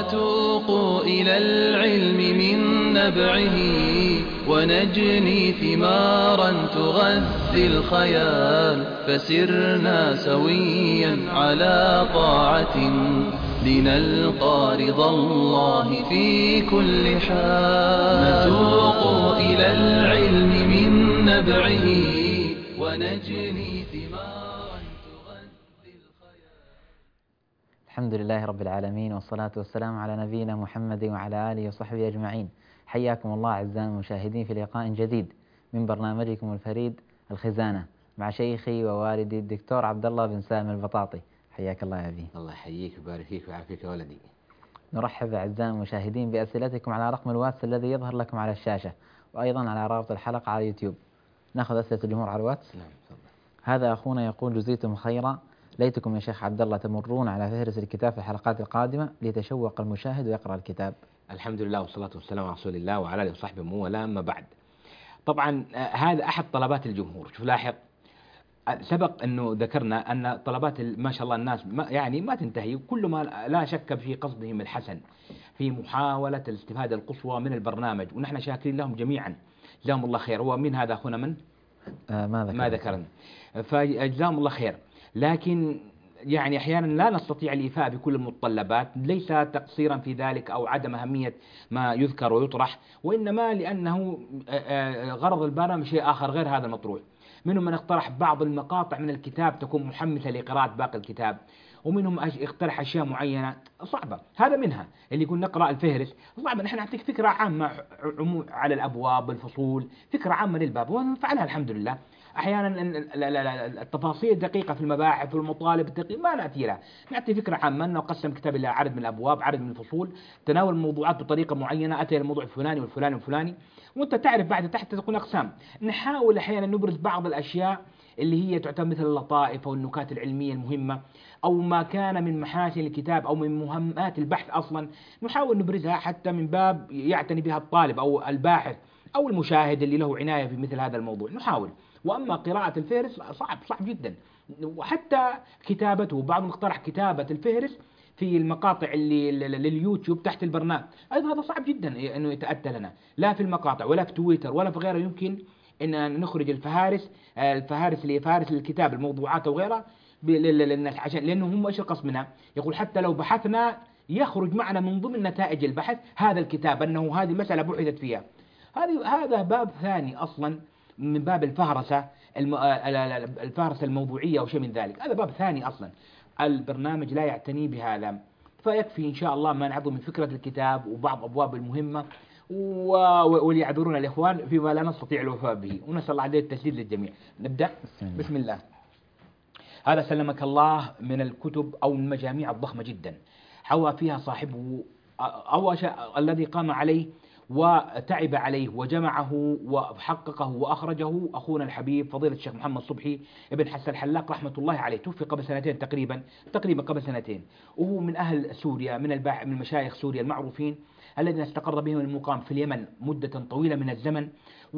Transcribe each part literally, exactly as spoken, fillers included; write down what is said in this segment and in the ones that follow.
نتوق إلى العلم من نبعه ونجني ثمارا تغذي الخيال فسرنا سويا على طاعة لنلقى رضا الله في كل حال نتوق إلى العلم من نبعه ونجني ثمارا تغذي الخيال. الحمد لله رب العالمين، والصلاة والسلام على نبينا محمد وعلى آله وصحبه أجمعين. حياكم الله أعزائي المشاهدين في لقاء جديد من برنامجكم الفريد الخزانة مع شيخي ووالدي الدكتور عبد الله بن سالم البطاطي. حياك الله يا أبي. الله يحييك ويبارك فيك ويعافيك يا ولدي. نرحب أعزائي المشاهدين بأسئلتكم على رقم الواتس الذي يظهر لكم على الشاشة، وأيضا على رابط الحلقة على يوتيوب. نأخذ أسئلة الجمهور على الواتس. نعم تفضل. هذا أخونا يقول: جزيتم خيرا، ليتكم يا شيخ عبد الله تمرون على فهرس الكتاب في الحلقات القادمة ليتشوق المشاهد ويقرأ الكتاب. الحمد لله والصلاة والسلام على رسول الله وعلى آله وصحبه من والاه، أما بعد. طبعا هذا أحد طلبات الجمهور. شوف لاحظ، سبق أنه ذكرنا أن طلبات ما شاء الله الناس ما يعني ما تنتهي، كل ما لا شك في قصدهم الحسن في محاولة الاستفادة القصوى من البرنامج، ونحن شاكرين لهم جميعا جزاهم الله خير. هو من هذا أخونا من؟ آه ما ذكرنا ما ذكرنا فجزاهم الله خير. لكن يعني أحيانا لا نستطيع الإيفاء بكل المتطلبات، ليس تقصيرا في ذلك أو عدم أهمية ما يذكر ويطرح، وإنما لأنه غرض البرنامج شيء آخر غير هذا المطروح. منهم من اقترح بعض المقاطع من الكتاب تكون محمسة لقراءة باقي الكتاب، ومنهم اقترح أشياء معينة صعبة. هذا منها اللي يقول نقرأ الفهرس صعبة، نحن نعطيك فكرة عامة على الأبواب الفصول، فكرة عامة للباب ونفعلها الحمد لله. أحيانا التفاصيل الدقيقة في المباحث والمطالب الدقيقة ما نأتي لها، نأتي فكرة عامة أنه قسم كتاب إلى عدد من الأبواب، عدد من الفصول، تناول الموضوعات بطريقة معينة، أتى الموضوع الفلاني والفلاني والفلاني، وأنت تعرف بعد تحت تكون أقسام. نحاول أحيانا نبرز بعض الأشياء اللي هي تعتبر مثل اللطائف والنكات العلمية المهمة، أو ما كان من محاسن الكتاب أو من مهمات البحث أصلا، نحاول نبرزها حتى من باب يعتني بها الطالب أو الباحث أو المشاهد اللي له عناية في مثل هذا الموضوع، نحاول. وأما قراءة الفهرس صعب صعب جدا، وحتى كتابته، بعضهم اقترح كتابة الفهرس في المقاطع اللي لليوتيوب تحت البرنامج، أيضا هذا صعب جدا أنه يتأتى لنا، لا في المقاطع ولا في تويتر ولا في غيره يمكن أن نخرج الفهارس الفهارس اللي فهارس الكتاب الموضوعات وغيرها للناس، عشان لأنه هم إيش القصد منها؟ يقول حتى لو بحثنا يخرج معنا من ضمن نتائج البحث هذا الكتاب أنه هذه مسألة بحثت فيها. هذه هذا باب ثاني أصلا من باب الفهرسة الفهرسة الموضوعية أو شيء من ذلك، هذا باب ثاني أصلا. البرنامج لا يعتني بهذا، فيكفي إن شاء الله ما نعظم من فكرة الكتاب وبعض أبواب المهمة، وليعذرون الإخوان فيما لا نستطيع الوفاء به، ونسأل الله عليه التسديد للجميع. نبدأ بسم الله. بسم الله. هذا سلمك الله من الكتب أو المجاميع الضخمة جدا حوى فيها صاحبه أو الذي قام عليه وتعب عليه وجمعه وحققه وأخرجه أخونا الحبيب فضيلة الشيخ محمد صبحي ابن حسن الحلاق رحمة الله عليه. توفي قبل سنتين تقريبا تقريبا قبل سنتين، وهو من أهل سوريا، من الباع من مشايخ سوريا المعروفين الذين استقر بهم المقام في اليمن مدة طويلة من الزمن،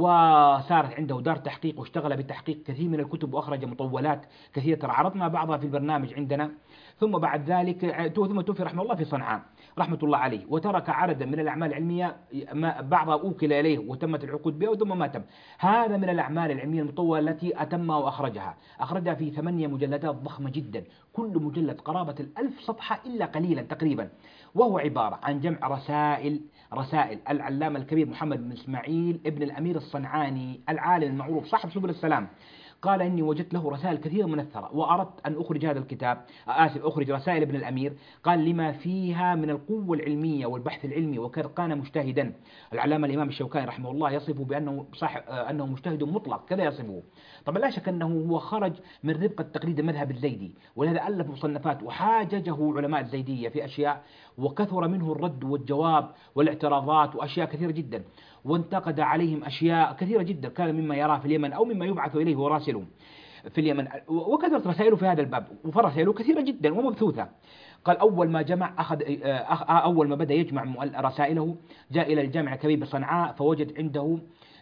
وصارت عنده دار تحقيق واشتغل بتحقيق كثير من الكتب وأخرج مطولات كثيرة عرضنا بعضها في البرنامج عندنا. ثم بعد ذلك ثم توفي رحمه الله في صنعاء رحمة الله عليه، وترك عددا من الأعمال العلمية بعضها أوكل إليه وتمت العقود بها وثم ما تم. هذا من الأعمال العلمية المطولة التي أتمها وأخرجها، أخرجها في ثمانية مجلدات ضخمة جدا، كل مجلد قرابة الألف صفحة إلا قليلا تقريبا، وهو عبارة عن جمع رسائل رسائل العلامة الكبير محمد بن إسماعيل ابن الأمير الصنعاني العالم المعروف صاحب سبل السلام. قال إني وجدت له رسائل كثيرة منثرة وأردت أن أخرج هذا الكتاب، آسف أخرج رسائل ابن الأمير، قال لما فيها من القوة العلمية والبحث العلمي، وقد كان مجتهدا. العلامة الإمام الشوكاني رحمه الله يصفه بأنه صاحب أنه مجتهد مطلق، كذا يصفه. طبعا لا شك أنه هو خرج من ربقة تقليد المذهب الزيدي، ولهذا ألف مصنفات وحاججه علماء الزيدية في أشياء، وكثر منه الرد والجواب والاعتراضات وأشياء كثيرة جدا، وانتقد عليهم أشياء كثيرة جدا كان مما يراه في اليمن أو مما يبعث إليه وراسله في اليمن، وكثرت رسائله في هذا الباب، ورسائله كثيرة جدا ومبثوثة. قال أول ما جمع أخذ أول ما بدأ يجمع رسائله جاء إلى الجامع الكبير بصنعاء، فوجد عنده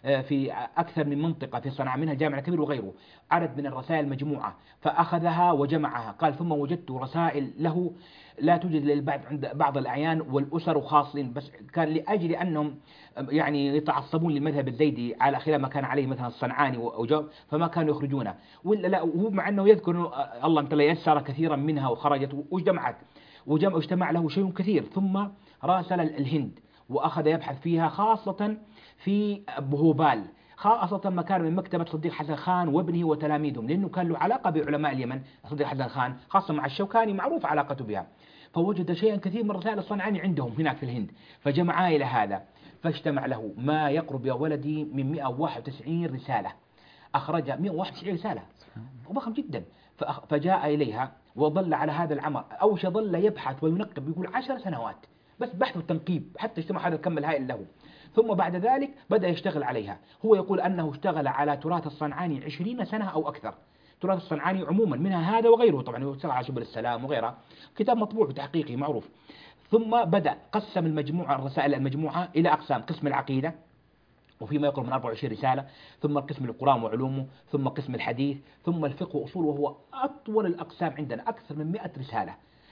في أكثر من منطقة في صنعاء منها الجامع الكبير وغيره، عدد من الرسائل مجموعة، فأخذها وجمعها. قال ثم وجدت رسائل له لا توجد للبعض عند بعض الأعيان والأسر وخاصين، بس كان لأجل أنهم يعني يتعصبون للمذهب الزيدي على خلاف ما كان عليه مثلا الصنعاني وجو، فما كانوا يخرجونه. ولا لا، وهو مع أنه يذكر أنه الله تعالى يسر كثيرا منها وخرجت واجتمعت وجمع واجتمع له شيء كثير، ثم راسل الهند وأخذ يبحث فيها خاصة في بهوبال، خاصة مكان من مكتبة صديق حسن خان وابنه وتلاميذهم، لأنه كان له علاقة بعلماء اليمن. صديق حسن خان خاصة مع الشوكاني معروف علاقته بها، فوجد شيئا كثير من رسائل الصنعاني عندهم هناك في الهند، فجمعا إلى هذا، فاجتمع له ما يقرب يا ولدي من مئة وواحد وتسعين رسالة، أخرج مئة وواحد وتسعين رسالة ضخم جدا. فجاء إليها وظل على هذا العمل، أو ظل يبحث وينقب، يقول عشر سنوات بس بحث وتنقيب حتى اجتمع هذا الكم الهائل له. ثم بعد ذلك بدأ يشتغل عليها. هو يقول أنه اشتغل على تراث الصنعاني عشرين سنة أو أكثر، تراث الصنعاني عموما منها هذا وغيره، طبعا هو اشتغل على سبل السلام وغيرها، كتاب مطبوع بتحقيقه معروف. ثم بدأ قسم المجموعة الرسائل المجموعة إلى أقسام: قسم العقيدة وفيما يقرب من أربعة وعشرين رسالة، ثم قسم القرآن وعلومه، ثم قسم الحديث، ثم الفقه وأصوله، وهو أطول الأقسام عندنا أكثر من مئة رسالة،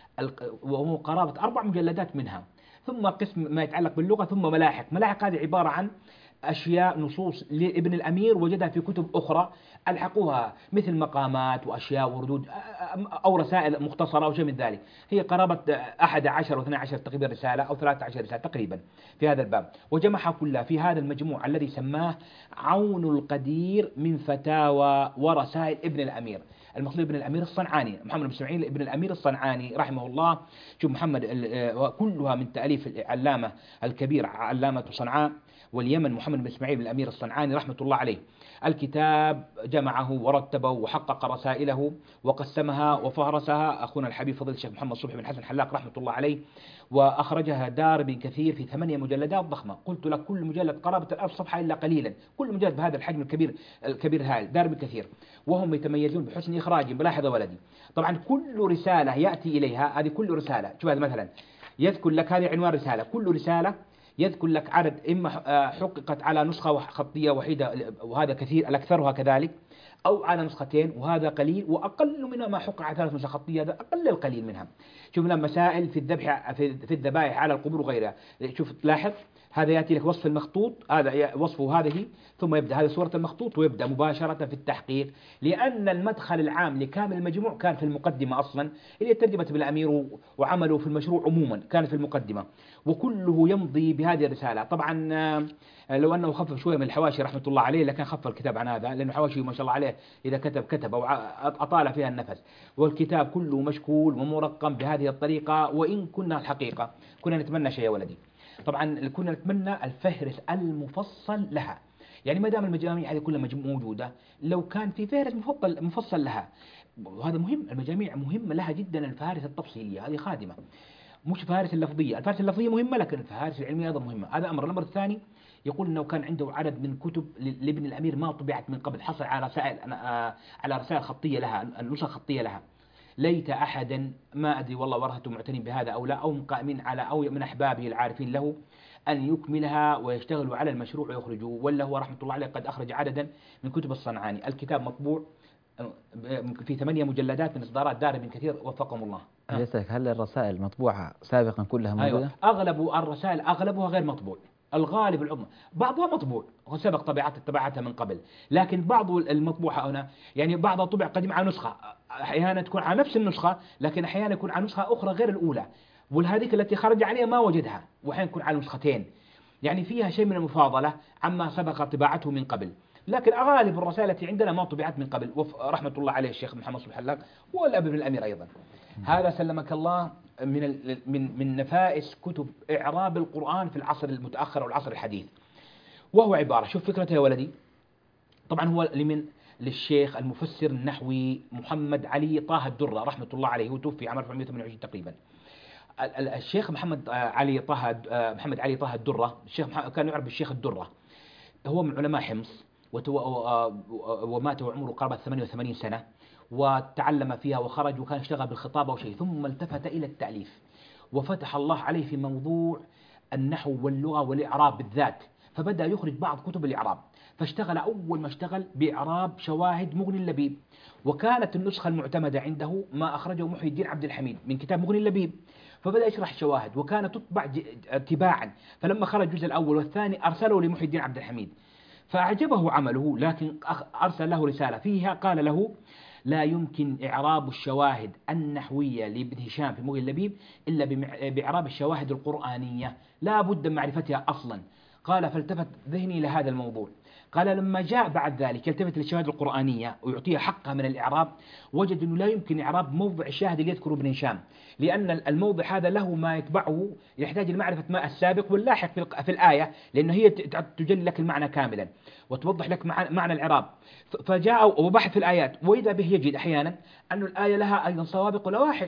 وهو قرابة أربع مجلدات منها. ثم قسم ما يتعلق باللغة، ثم ملاحق. ملاحق هذه عبارة عن أشياء نصوص لابن الأمير وجدها في كتب أخرى ألحقوها، مثل مقامات وأشياء وردود أو رسائل مختصرة أو شيء من ذلك. هي قرابة أحد عشر واثنى عشر تقريبا رسالة أو ثلاثة عشر رسالة تقريبا في هذا الباب، وجمعها كلها في هذا المجموع الذي سماه عون القدير من فتاوى ورسائل ابن الأمير. المقصود ابن الأمير الصنعاني، محمد بن إسماعيل ابن الأمير الصنعاني رحمه الله. شوف محمد، كلها من تأليف العلامة الكبير علامة صنعاء واليمن محمد بن إسماعيل بن الأمير الصنعاني رحمة الله عليه. الكتاب جمعه ورتبه وحقق رسائله وقسمها وفهرسها أخونا الحبيب فضيلة الشيخ محمد صبحي بن حسن حلاق رحمة الله عليه، وأخرجها دار بن كثير في ثمانية مجلدات ضخمة. قلت لك كل مجلد قرابة الألف صفحة إلا قليلا، كل مجلد بهذا الحجم الكبير الكبير هاي دار بن كثير، وهم يتميزون بحسن إخراجهم. بلاحظ ولدي، طبعا كل رسالة يأتي إليها، هذه كل رسالة، شوف هذا مثلا يذكر لك هذه عنوان رسالة، كل رسالة يذكر لك عدد، إما حققت على نسخة خطية وحيدة وهذا كثير، الأكثرها كذلك، أو على نسختين وهذا قليل، وأقل منها ما حقق على ثلاث نسخ خطية، هذا أقل القليل منها. شوف لنا مسائل في الذبح في الذبائح على القبور وغيرها، شوف تلاحظ هذا يأتي لك وصف المخطوط، هذا وصفه هذه، ثم يبدأ هذه صورة المخطوط ويبدأ مباشرة في التحقيق، لأن المدخل العام لكامل المجموع كان في المقدمة أصلا، اللي ترجمة بالأمير وعمله في المشروع عموما كان في المقدمة، وكله يمضي بهذه الرسالة. طبعا لو أنه خفف شوية من الحواشي رحمة الله عليه لكان خفف الكتاب عن هذا، لأنه حواشي ما شاء الله عليه إذا كتب كتب أو أطال فيها النفس، والكتاب كله مشكول ومرقم بهذه الطريقة. وإن كنا الحقيقة كنا نتمنى شيء يا ولدي، طبعا كنا نتمنى الفهرس المفصل لها، يعني ما دام المجاميع هذه كلها موجودة، لو كان في فهرس مفصل مفصل لها، وهذا مهم. المجاميع مهمة لها جدا، الفهارس التفصيلية هذه خادمة، مش فهارس اللفظية. الفهارس اللفظية مهمة لكن الفهارس العلمية أيضا مهمة. هذا أمر. الأمر الثاني يقول أنه كان عنده عدد من كتب لابن الأمير ما طبعت من قبل، حصل على رسائل على رسائل خطية لها، النسخ خطية لها. ليت أحدا، ما أدري والله ورثته معتنين بهذا أو لا، أو قائمين على أو من أحبابه العارفين له أن يكملها ويشتغلوا على المشروع ويخرجوه، ولا هو رحمة الله عليه قد أخرج عددا من كتب الصنعاني. الكتاب مطبوع في ثمانية مجلدات من إصدارات دار بن كثير وفقهم الله. أليس هل الرسائل مطبوعة سابقا كلها موجودة؟ أيوة. أغلب الرسائل أغلبها غير مطبوع، الغالب العظمى، بعضها مطبوع وسبق طبيعتها طباعتها من قبل، لكن بعض المطبوعة هنا يعني بعضها طبع قديم على نسخة، أحيانا تكون على نفس النسخة لكن أحيانا يكون على نسخة أخرى غير الأولى، والهذيك التي خرج عليها ما وجدها، وأحيانا يكون على نسختين، يعني فيها شيء من المفاضلة عما سبق طباعته من قبل. لكن غالب الرسائل التي عندنا ما طبعت من قبل، رحمة الله عليه الشيخ محمد صبحي الحلاق والأب بن الأمير أيضا. هذا سلمك الله من من من نفائس كتب إعراب القرآن في العصر المتأخر والعصر الحديث، وهو عبارة، شوف فكرته يا ولدي. طبعا هو لمن للشيخ المفسر النحوي محمد علي طه الدرة رحمة الله عليه، وتوفي عام أربعمائة وثمانية وعشرين تقريبا. الشيخ محمد علي طه محمد علي طه الدرة، الشيخ كان يعرف بالشيخ الدرة، هو من علماء حمص، ومات وعمره قرابة ثمانية وثمانين سنة، وتعلم فيها وخرج وكان اشتغل بالخطابة وشيء، ثم التفت إلى التأليف، وفتح الله عليه في موضوع النحو واللغة والإعراب بالذات، فبدأ يخرج بعض كتب الإعراب، فاشتغل أول ما اشتغل بإعراب شواهد مغني اللبيب، وكانت النسخة المعتمدة عنده ما أخرجه محي الدين عبد الحميد من كتاب مغني اللبيب، فبدأ يشرح الشواهد وكانت تطبع تباعا. فلما خرج الجزء الأول والثاني أرسله لمحي الدين عبد الحميد، فأعجبه عمله، لكن أرسل له رسالة فيها قال له: لا يمكن إعراب الشواهد النحوية لابن هشام في مغني اللبيب إلا بإعراب الشواهد القرآنية، لا بد من معرفتها أصلا. قال: فالتفت ذهني لهذا الموضوع. قال: لما جاء بعد ذلك يلتفت للشواهد القرآنية ويعطيها حقها من الإعراب، وجد أنه لا يمكن إعراب موضع الشاهد اللي يذكره ابن هشام، لأن الموضع هذا له ما يتبعه، يحتاج لمعرفة ما السابق واللاحق في الآية، لأنه هي تجلي لك المعنى كاملا وتوضح لك معنى الإعراب. فجاء وبحث في الآيات، وإذا به يجد أحيانا أن الآية لها أيضا سوابق ولواحق،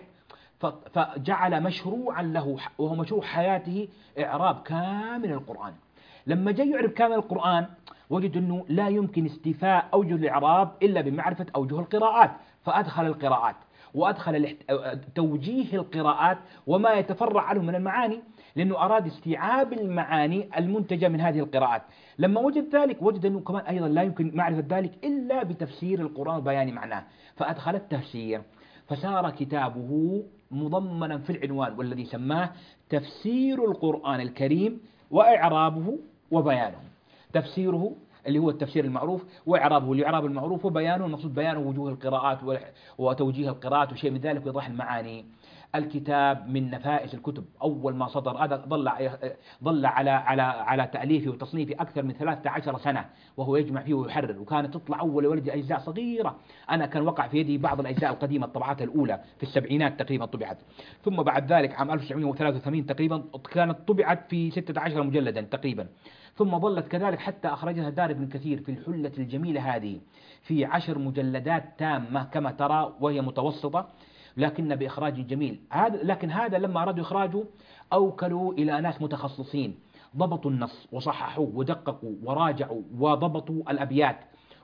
فجعل مشروعا له، وهو مشروع حياته، إعراب كامل القرآن. لما جاء يعرف كامل القرآن وجد أنه لا يمكن استيفاء أوجه الإعراب إلا بمعرفة أوجه القراءات، فأدخل القراءات وأدخل توجيه القراءات وما يتفرع عنه من المعاني، لأنه أراد استيعاب المعاني المنتجة من هذه القراءات. لما وجد ذلك وجد أنه كمان أيضا لا يمكن معرفة ذلك إلا بتفسير القرآن وبيان معناه، فأدخل التفسير، فصار كتابه مضمنا في العنوان والذي سماه تفسير القرآن الكريم وإعرابه وبيانه. تفسيره اللي هو التفسير المعروف، وإعرابه الإعراب المعروف، وبيانه المقصود بيان وجوه القراءات وتوجيه القراءات وشيء من ذلك وإيضاح المعاني. الكتاب من نفائس الكتب، أول ما صدر هذا ظل ظل على على على تأليفه وتصنيفه أكثر من ثلاثة عشر سنة وهو يجمع فيه ويحرر، وكانت تطلع أول ولد أجزاء صغيرة. أنا كان وقع في يدي بعض الأجزاء القديمة، الطبعات الأولى في السبعينات تقريبا طبعت، ثم بعد ذلك عام ألف وتسعمائة وثلاثة وثمانين تقريبا كانت طبعت في ستة عشر مجلدا تقريبا، ثم ظلت كذلك حتى أخرجها دار ابن كثير في الحلة الجميلة هذه في عشر مجلدات تامة كما ترى، وهي متوسطة لكن بإخراج جميل. هذا لكن هذا لما أرادوا إخراجه أوكلوا إلى ناس متخصصين ضبطوا النص وصححوه ودققوا وراجعوا وضبطوا الأبيات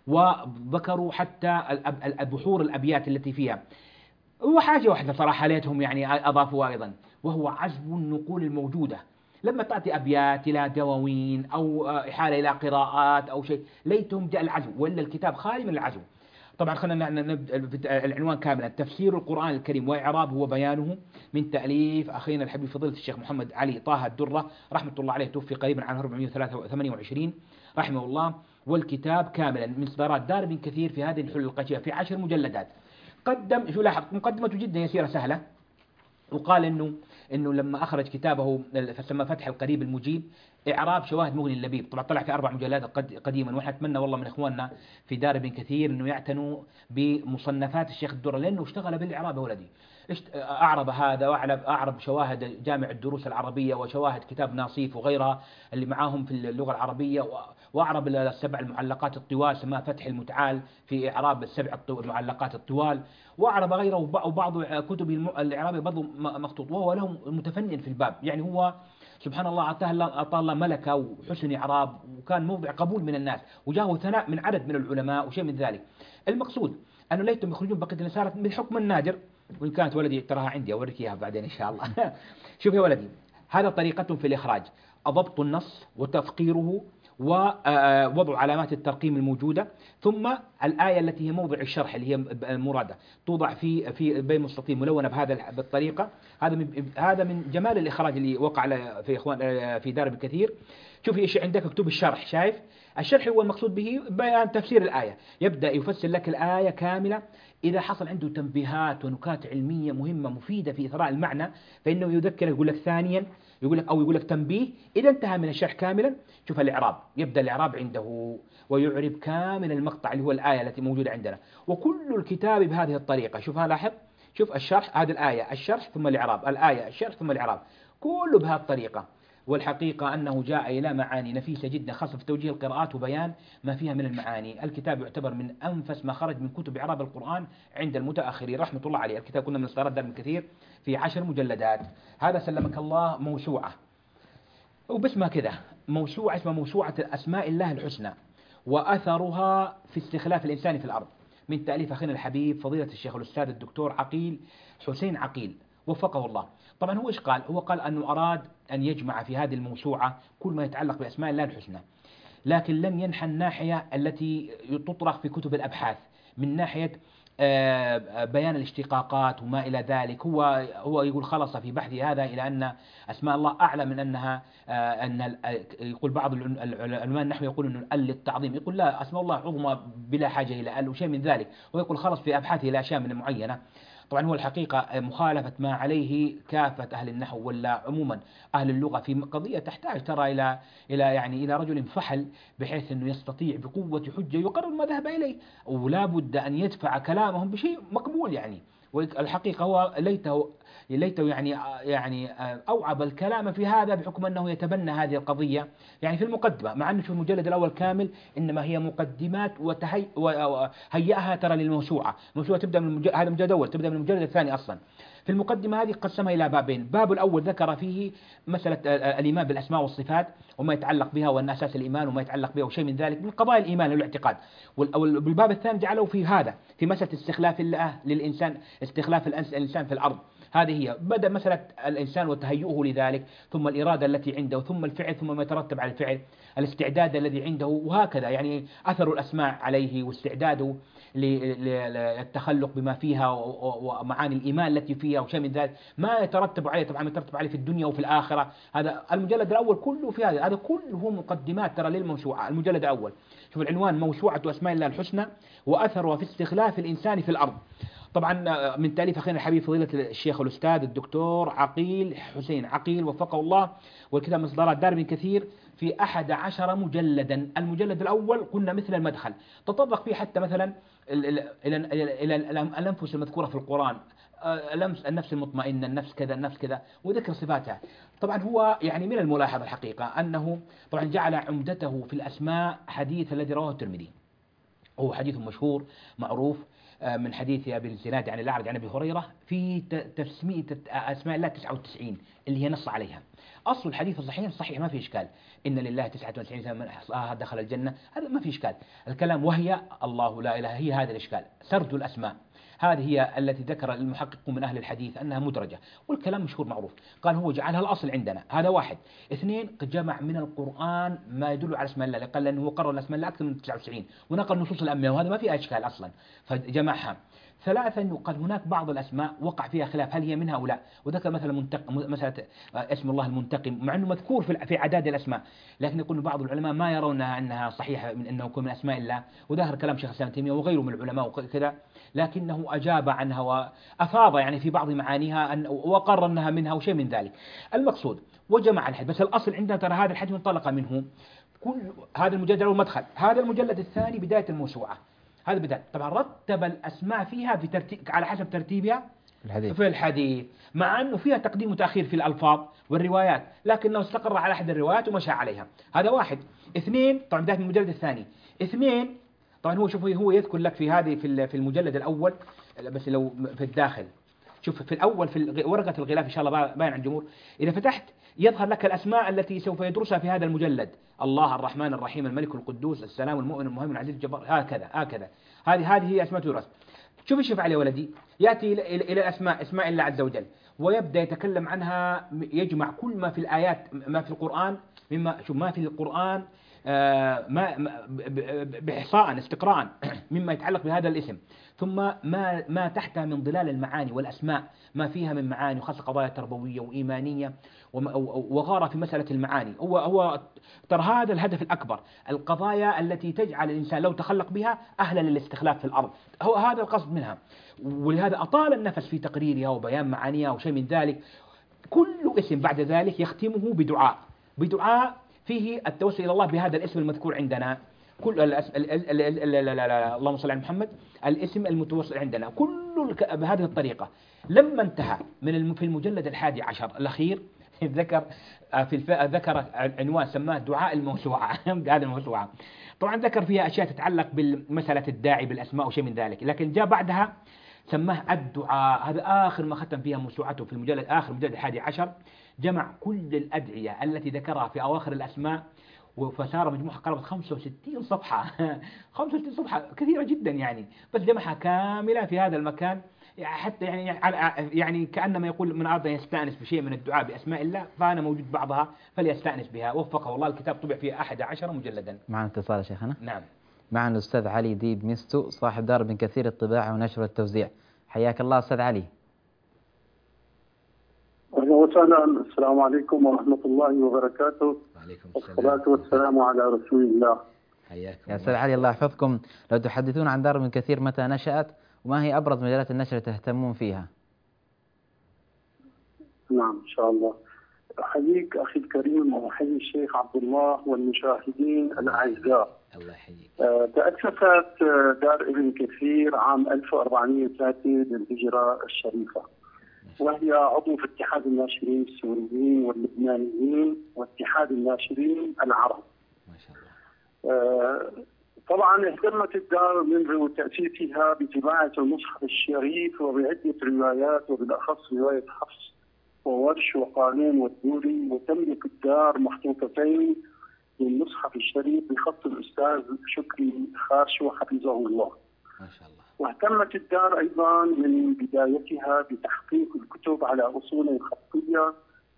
وذكروا حتى البحور الأبيات التي فيها. وحاجة واحدة صراحة ليتهم يعني أضافوا أيضا، وهو عزب النقول الموجودة. لما تأتي أبيات إلى دواوين أو إحالة إلى قراءات أو شيء ليتهم جاء العزو، وإلا الكتاب خالي من العزو. طبعا خلينا نبدأ العنوان كاملا: تفسير القرآن الكريم وإعرابه وبيانه، من تأليف أخينا الحبيب فضيلة الشيخ محمد علي طه الدرة رحمة الله عليه، توفي قريبا عام أربعمائة وثمانية وعشرين رحمه الله. والكتاب كاملا من إصدارات دار ابن كثير في هذه الحلة القشية في عشر مجلدات. قدم شو لاحظ مقدمته جدا يسيرة سهلة، وقال إنه إنه لما أخرج كتابه فسمى فتح القريب المجيب إعراب شواهد مغني اللبيب، طبعا طلع في أربع مجلدات قديما، ونحن نتمنى والله من إخواننا في دار ابن كثير إنه يعتنوا بمصنفات الشيخ الدرة، لأنه اشتغل بالإعراب يا ولدي. أعرب هذا وأعرب أعرب شواهد جامع الدروس العربية وشواهد كتاب ناصيف وغيرها اللي معاهم في اللغة العربية، وأعرب السبع المعلقات الطوال سماه فتح المتعال في إعراب السبع المعلقات الطوال، وأعرب غيره وبعض كتب الإعراب برضو مخطوط، وهو له متفنن في الباب. يعني هو سبحان الله أعطاه الله ملكة وحسن إعراب، وكان موضع قبول من الناس، وجاءه ثناء من عدد من العلماء وشيء من ذلك. المقصود أنه ليتهم يخرجون بقية النسارة بالحكم النادر، وإن كانت ولدي تراها عندي أوريك إياها بعدين إن شاء الله. شوف يا ولدي، هذا طريقتهم في الإخراج: ضبط النص وتفقيره ووضع علامات الترقيم الموجودة، ثم الآية التي هي موضع الشرح اللي هي المرادة توضع في في بين مستطيل ملونة بهذا بالطريقة. هذا من هذا من جمال الإخراج اللي وقع في إخوان في دار ابن كثير. شوف ايش عندك مكتوب الشرح، شايف الشرح هو المقصود به بيان تفسير الآية، يبدأ يفسر لك الآية كاملة. إذا حصل عنده تنبيهات ونكات علمية مهمة مفيدة في إثراء المعنى فإنه يذكر، يقول لك ثانيا يقول لك أو يقول لك تنبيه. إذا انتهى من الشرح كاملا شوف الإعراب، يبدأ الإعراب عنده ويعرب كامل المقطع اللي هو الآية التي موجودة عندنا، وكل الكتاب بهذه الطريقة. شوفها لاحظ، شوف الشرح، هذه الآية الشرح ثم الإعراب، الآية الشرح ثم الإعراب، كله بهذه الطريقة. والحقيقة أنه جاء إلى معاني نفيسة جدا خاصة في توجيه القراءات وبيان ما فيها من المعاني. الكتاب يعتبر من أنفس ما خرج من كتب إعراب القرآن عند المتأخرين رحمة الله عليه. الكتاب كنا من إصدارات دار ابن كثير في عشر مجلدات. هذا سلمك الله موسوعة، وباسمها كذا موسوعة، اسمها موسوعة أسماء الله الحسنى وأثرها في استخلاف الإنسان في الأرض، من تأليف أخينا الحبيب فضيلة الشيخ الأستاذ الدكتور عقيل حسين عقيل، وفقه الله. طبعا هو إيش قال؟ هو قال أنه أراد أن يجمع في هذه الموسوعة كل ما يتعلق بأسماء الله الحسنى، لكن لم ينحى الناحية التي تطرح في كتب الأبحاث من ناحية آه، بيان الاشتقاقات وما إلى ذلك. هو هو يقول خلص في بحثه هذا إلى أن أسماء الله أعلى من أنها آه، أن يقول بعض العلماء النحو يقول أنه ال للتعظيم، يقول لا، أسماء الله عظمى بلا حاجة إلى ال وشيء من ذلك، ويقول خلص في أبحاثه إلى أشياء من معينة. طبعا هو الحقيقة مخالفة ما عليه كافة أهل النحو ولا عموما أهل اللغة في قضية تحتاج ترى إلى إلى يعني إلى رجل فحل بحيث أنه يستطيع بقوة حجة يقرر ما ذهب إليه، ولا بد أن يدفع كلامهم بشيء مقبول يعني. والحقيقة هو ليته ليته يعني يعني أوعب الكلام في هذا بحكم أنه يتبنى هذه القضية يعني في المقدمة، مع أنه في المجلد الأول كامل إنما هي مقدمات وتهي وهيئها ترى للموسوعة. الموسوعة تبدأ من المجلد هذا المجلد الأول، تبدأ من المجلد الثاني أصلا. في المقدمة هذه قسمها إلى بابين، باب الأول ذكر فيه مسألة الإيمان بالأسماء والصفات وما يتعلق بها وأن أساس الإيمان وما يتعلق بها وشيء من ذلك من قضايا الإيمان والاعتقاد. والباب الثاني جعله في هذا في مسألة استخلاف الله للإنسان، استخلاف الإنسان في الأرض. هذه هي بدأ مسألة الإنسان وتهيئه لذلك، ثم الإرادة التي عنده، ثم الفعل، ثم ما يترتب على الفعل، الاستعداد الذي عنده، وهكذا يعني أثر الأسماء عليه واستعداده للتخلق بما فيها ومعاني الإيمان التي فيها وشيء من ذلك، ما يترتب عليه طبعا يترتب عليه في الدنيا وفي الآخرة. هذا المجلد الأول كله في هذا هذا كله مقدمات ترى للموسوعة. المجلد الأول شوف العنوان: موسوعة أسماء الله الحسنى وأثرها في استخلاف الإنسان في الأرض. طبعا من تأليف أخينا الحبيب فضيلة الشيخ الأستاذ الدكتور عقيل حسين عقيل وفقه الله، والكتاب من إصدارات دار ابن كثير في أحد عشر مجلدا. المجلد الأول قلنا مثل المدخل تطرق فيه حتى مثلا إلى الأنفس المذكورة في القرآن، النفس المطمئنة، النفس كذا، النفس كذا، وذكر صفاتها. طبعا هو يعني من الملاحظ الحقيقة أنه طبعا جعل عمدته في الأسماء حديث الذي رواه الترمذي، هو حديث مشهور معروف من حديث أبي الزناد عن الأعرج عن أبي هريرة في تسمية أسماء الله تسعة وتسعين اللي هي نص عليها. أصل الحديث الصحيح صحيح ما في إشكال، إن لله تسعة وتسعين من أحصاها دخل الجنة، هذا ما في إشكال الكلام، وهي الله لا إله هي هذا الإشكال. سرد الأسماء هذه هي التي ذكر المحقق من أهل الحديث أنها مدرجة، والكلام مشهور معروف. قال هو جعلها الأصل عندنا، هذا واحد. اثنين، قد جمع من القرآن ما يدل على اسم الله، قال لأنه قرر الأسماء الله أكثر من تسعة وتسعين ونقل نصوص الأنبياء، وهذا ما فيها إشكال أصلا فجمعها. ثلاثا، قال هناك بعض الأسماء وقع فيها خلاف هل هي منها أو لا، وذكر مثلا منتقم، مسألة اسم الله المنتقم، مع أنه مذكور في في عداد الأسماء، لكن يقول بعض العلماء ما يرونها أنها صحيحة من أنه يكون من أسماء الله، وظاهر كلام شيخ الإسلام ابن تيمية وغيره من العلماء وكذا، لكنه أجاب عنها وأفاض يعني في بعض معانيها أن وقرر أنها منها وشيء من ذلك. المقصود وجمع الحديث، بس الأصل عندنا ترى هذا الحديث منطلق منه كل هذا المجلد المدخل، هذا المجلد الثاني بداية الموسوعة، هذا بداية. طبعا رتب الأسماء فيها في ترتيب على حسب ترتيبها الحديث. في الحديث مع أنه فيها تقديم وتأخير في الألفاظ والروايات، لكنه استقر على أحد الروايات ومشى عليها. هذا واحد. اثنين، طبعا بداية المجلد الثاني. اثنين، طبعا هو شوف هو يذكر لك في هذه في في المجلد الأول، بس لو في الداخل شوف في الأول في ورقة الغلاف إن شاء الله باين عن الجمهور، إذا فتحت يظهر لك الأسماء التي سوف يدرسها في هذا المجلد: الله الرحمن الرحيم الملك القدوس السلام المؤمن المهيمن العزيز الجبار، هكذا هكذا. هذه هذه هي أسماء تدرس. شوف ايش يفعل يا ولدي، يأتي إلى إلى الأسماء اسماء الله عز وجل ويبدأ يتكلم عنها، يجمع كل ما في الآيات ما في القرآن مما شوف ما في القرآن آه ما بإحصاء استقراء مما يتعلق بهذا الاسم، ثم ما ما تحتها من ظلال المعاني والأسماء ما فيها من معاني، وخاصة قضايا تربوية وإيمانية، وغار في مسألة المعاني. هو هو ترى هذا الهدف الأكبر، القضايا التي تجعل الإنسان لو تخلق بها أهلا للاستخلاف في الأرض، هو هذا القصد منها، ولهذا أطال النفس في تقريرها وبيان معانيها وشيء من ذلك. كل اسم بعد ذلك يختمه بدعاء، بدعاء فيه التوسل إلى الله بهذا الاسم المذكور عندنا. كل الأس... ال... ال... ال... ال... ال... اللهم صل على محمد، الاسم المتوسل عندنا كل بهذه الطريقة. لما انتهى من الم... في المجلد الحادي عشر الأخير ذكر في الف... ذكر عنوان سماه دعاء الموسوعة هذه الموسوعة. طبعا ذكر فيها أشياء تتعلق بمسألة الداعي بالأسماء وشيء من ذلك، لكن جاء بعدها سماه الدعاء. هذا آخر ما ختم فيها موسوعته في المجلد آخر مجلد الحادي عشر، جمع كل الأدعية التي ذكرها في أواخر الأسماء، فصار مجموعة قرابة خمسة وستين صفحة خمسة وستين صفحة كثيرة جدا يعني، بس جمعها كاملة في هذا المكان يعني حتى يعني على- يعني كأنما يقول من أراد أن يستأنس بشيء من الدعاء بأسماء الله فأنا موجود بعضها فليستأنس بها. وفقه الله. الكتاب طبع فيه أحد عشر مجلدا. معنا اتصال يا شيخنا. نعم. معنا الأستاذ علي ديب ميستو صاحب دار ابن كثير الطباعة ونشر والتوزيع. حياك الله أستاذ علي. أهلا وسهلا. السلام عليكم ورحمة الله وبركاته. وعليكم والصلاة والسلام على رسول الله. حياكم يا أستاذ علي الله يحفظكم، لو تحدثون عن دار ابن كثير متى نشأت وما هي أبرز مجالات النشر تهتمون فيها؟ نعم إن شاء الله. أحييك أخي الكريم وأحيي الشيخ عبد الله والمشاهدين الأعزاء. الله يحييك. آه، تأسست آه، دار ابن كثير عام ألف وأربعمائة وثلاثة للهجرة الشريفة، وهي عضو في اتحاد الناشرين السوريين واللبنانيين واتحاد الناشرين العرب. ما شاء الله. آه، طبعا اهتمت الدار منذ تأسيسها بطباعة المصحف الشريف وبعدة روايات وبالأخص رواية حفص وورش وقانون والدوري، وتملك الدار مخطوطتين للمصحف الشريف بخط الأستاذ شكري خاشو حفظه الله. ما شاء الله. واهتمت الدار أيضا من بدايتها بتحقيق الكتب على أصول خطية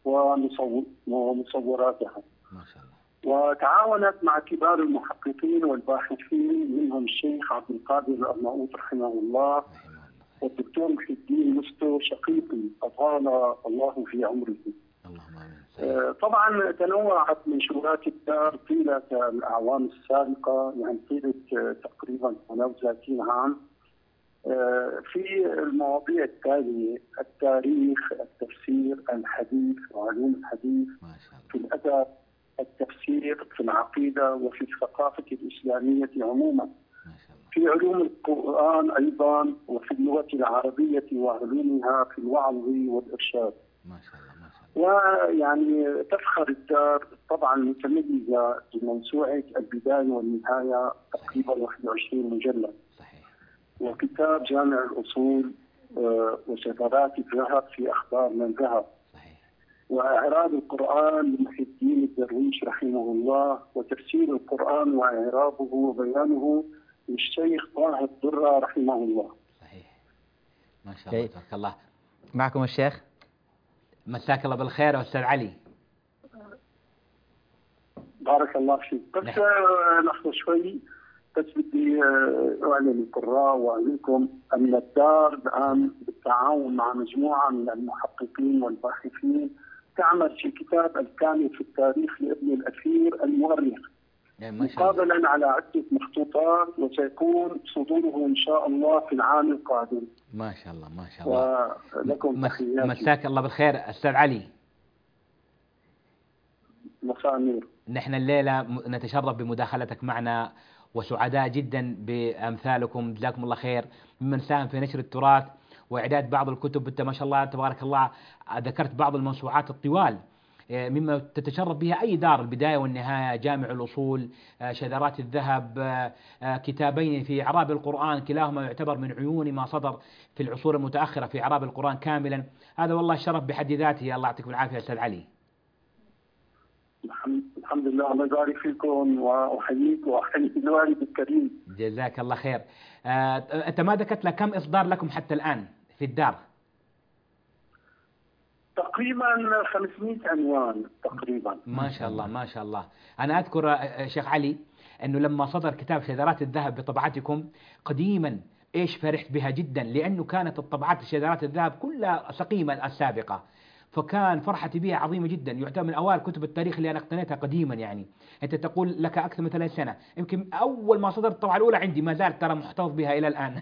ومصوراتها. ما شاء الله. وتعاونت مع كبار المحققين والباحثين منهم الشيخ عبد القادر الأرناؤوط رحمه الله رحمه الله. والدكتور محي الدين مستو شقيقي أطال الله في عمره. اللهم آمين. آه، طبعا تنوعت منشورات الدار طيلة الأعوام السابقة، يعني طيلة آه، تقريبا ثمانية وثلاثين عام، آه، في المواضيع التالية: التاريخ، التفسير، الحديث وعلوم الحديث، ما شاء الله. في الأدب، التفسير، في العقيدة، وفي الثقافة الإسلامية عموما، ما شاء الله. في علوم القرآن أيضا، وفي اللغة العربية وعلومها، في الوعظ والإرشاد. ما شاء الله. ما شاء الله. ويعني تفخر الدار طبعا متميزة بموسوعة البداية والنهاية تقريبا واحد وعشرين مجلد، صحيح. وكتاب جامع الأصول آه، وشذرات الذهب في أخبار من ذهب، صحيح. وإعراب القرآن لمحي الدين الدرويش رحمه الله، وتفسير القرآن وإعرابه وبيانه للشيخ طه الدرة رحمه الله. صحيح. ما شاء الله. كي- تبارك الله. معكم الشيخ. مساك الله بالخير أستاذ علي. بارك الله فيك. بس نعم. آه، لحظة شوي، بس بدي آه، أعلن للقراء وأعلنكم أن الدار الآن بالتعاون مع مجموعة من المحققين والباحثين تعمل في كتاب الكامل في التاريخ لابن الأثير المؤرخ، يعني ما شاء الله. مقابلا على عدة مخطوطات، وسيكون صدوره إن شاء الله في العام القادم. ما شاء الله. ما شاء الله. ولكم مس- تحياتي. مساك الله بالخير أستاذ علي. مساء النور. نحن الليلة م- نتشرف بمداخلتك معنا وسعداء جدا بأمثالكم، جزاكم الله خير، ممن ساهم في نشر التراث وإعداد بعض الكتب. أنت ما شاء الله تبارك الله ذكرت بعض الموسوعات الطوال آه، مما تتشرف بها أي دار، البداية والنهاية، جامع الأصول، آه، شذرات الذهب، آه، آه، كتابين في إعراب القرآن، كلاهما يعتبر من عيون ما صدر في العصور المتأخرة في إعراب القرآن كاملا. هذا والله الشرف بحد ذاته. الله يعطيكم العافية أستاذ علي. الحمد الحمد لله، الله يبارك فيكم، وأحييك وأحيي الوالد الكريم. جزاك الله خير. آه، أنت ما ذكرت لك كم إصدار لكم حتى الآن في الدار؟ تقريبا خمسمائة عنوان تقريبا. ما شاء الله. ما شاء الله. أنا أذكر آه، شيخ علي أنه لما صدر كتاب شذرات الذهب بطبعتكم قديما إيش فرحت بها جدا، لأنه كانت الطبعات شذرات الذهب كلها سقيمة السابقة، فكان فرحتي بها عظيمة جدا. يعتبر من أوائل كتب التاريخ اللي أنا اقتنيتها قديما. يعني أنت تقول لك أكثر من ثلاث سنة، يمكن أول ما صدرت الطبعة الأولى عندي ما زالت ترى محتفظ بها إلى الآن.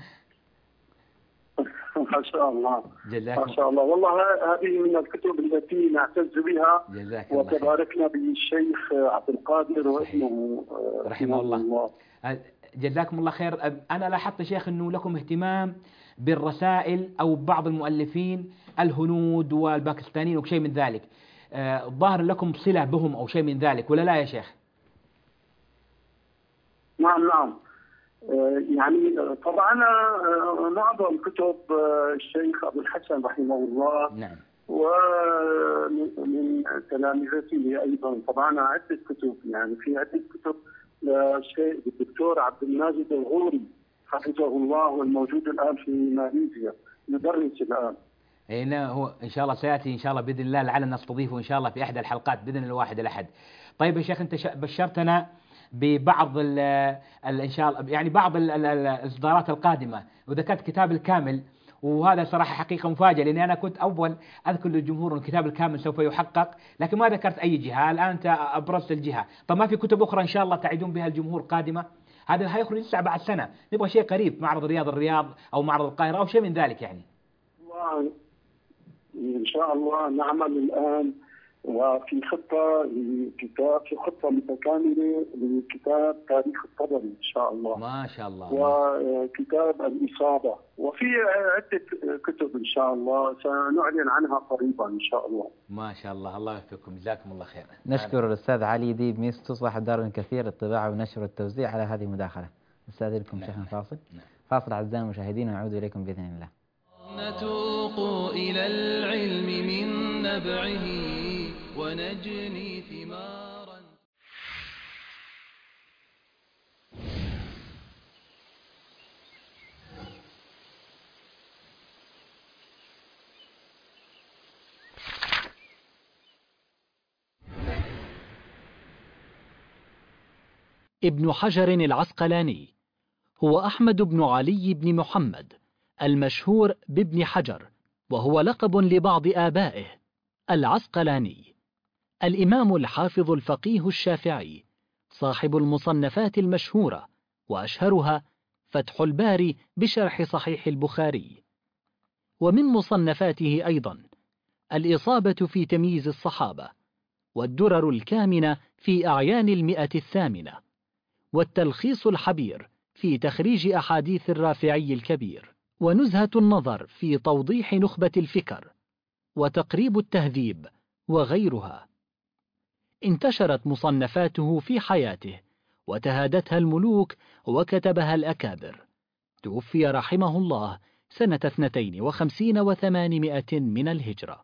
ما شاء الله. جزاكم. ما شاء الله، والله ه- هذه من الكتب التي نعتز بها، جزاك الله خير. وتباركنا بالشيخ عبد القادر وابنه آه، رحمه الله. جزاكم الله خير. أنا لاحظت شيخ أنه لكم اهتمام بالرسائل أو بعض المؤلفين الهنود والباكستانيين وشيء من ذلك. آه، ظاهر لكم صلة بهم أو شيء من ذلك ولا لا يا شيخ؟ نعم نعم. آه، يعني آه، طبعنا آه، معظم كتب آه، الشيخ أبو الحسن رحمه الله، نعم. ومن تلامذته أيضا طبعنا عدة كتب، يعني في عدة كتب للشيخ الدكتور عبد الماجد الغوري حفظه الله، والموجود الآن في ماليزيا. يدرس الآن. اي نعم، هو ان شاء الله سياتي ان شاء الله باذن الله، لعلنا نستضيفه ان شاء الله في احدى الحلقات باذن الله الواحد الاحد. طيب يا شيخ، انت ش- بشرتنا ببعض ال ال ان شاء الله يعني بعض ال- ال- ال- الاصدارات القادمه، وذكرت كتاب الكامل، وهذا صراحه حقيقه مفاجاه، لاني انا كنت اول اذكر للجمهور ان الكتاب الكامل سوف يحقق، لكن ما ذكرت اي جهه. الان انت ابرزت الجهه. طب ما في كتب اخرى ان شاء الله تعدون بها الجمهور قادمه؟ هذا هيخرج لسه بعد سنه، نبغى شيء قريب، معرض رياض الرياض او معرض القاهره او شيء من ذلك يعني. والله إن شاء الله نعمل الآن، وفي خطة لكتاب، في خطة متكاملة لكتاب تاريخ الطبري إن شاء الله، ما شاء الله. وكتاب الإصابة، وفي عدة كتب إن شاء الله سنعلن عنها قريبا إن شاء الله. ما شاء الله، الله يوفقكم، جزاكم الله خير. نشكر الأستاذ علي ديب ميستو صاحب دار كثير للطباعة والنشر والتوزيع على هذه المداخلة. نستأذنكم نعم. شيخنا فاصل. نعم. فاصل أعزائي المشاهدين، ونعود إليكم بإذن الله. نتوق إلى العلم من نبعه ونجني ثمارا. ابن حجر العسقلاني هو أحمد بن علي بن محمد المشهور بابن حجر، وهو لقب لبعض آبائه. العسقلاني الإمام الحافظ الفقيه الشافعي، صاحب المصنفات المشهورة، وأشهرها فتح الباري بشرح صحيح البخاري. ومن مصنفاته أيضا الإصابة في تمييز الصحابة، والدرر الكامنة في أعيان المئة الثامنة، والتلخيص الحبير في تخريج أحاديث الرافعي الكبير، ونزهة النظر في توضيح نخبة الفكر، وتقريب التهذيب، وغيرها. انتشرت مصنفاته في حياته، وتهادتها الملوك وكتبها الأكابر. توفي رحمه الله سنة اثنتين وخمسين وثمانمائة من الهجرة.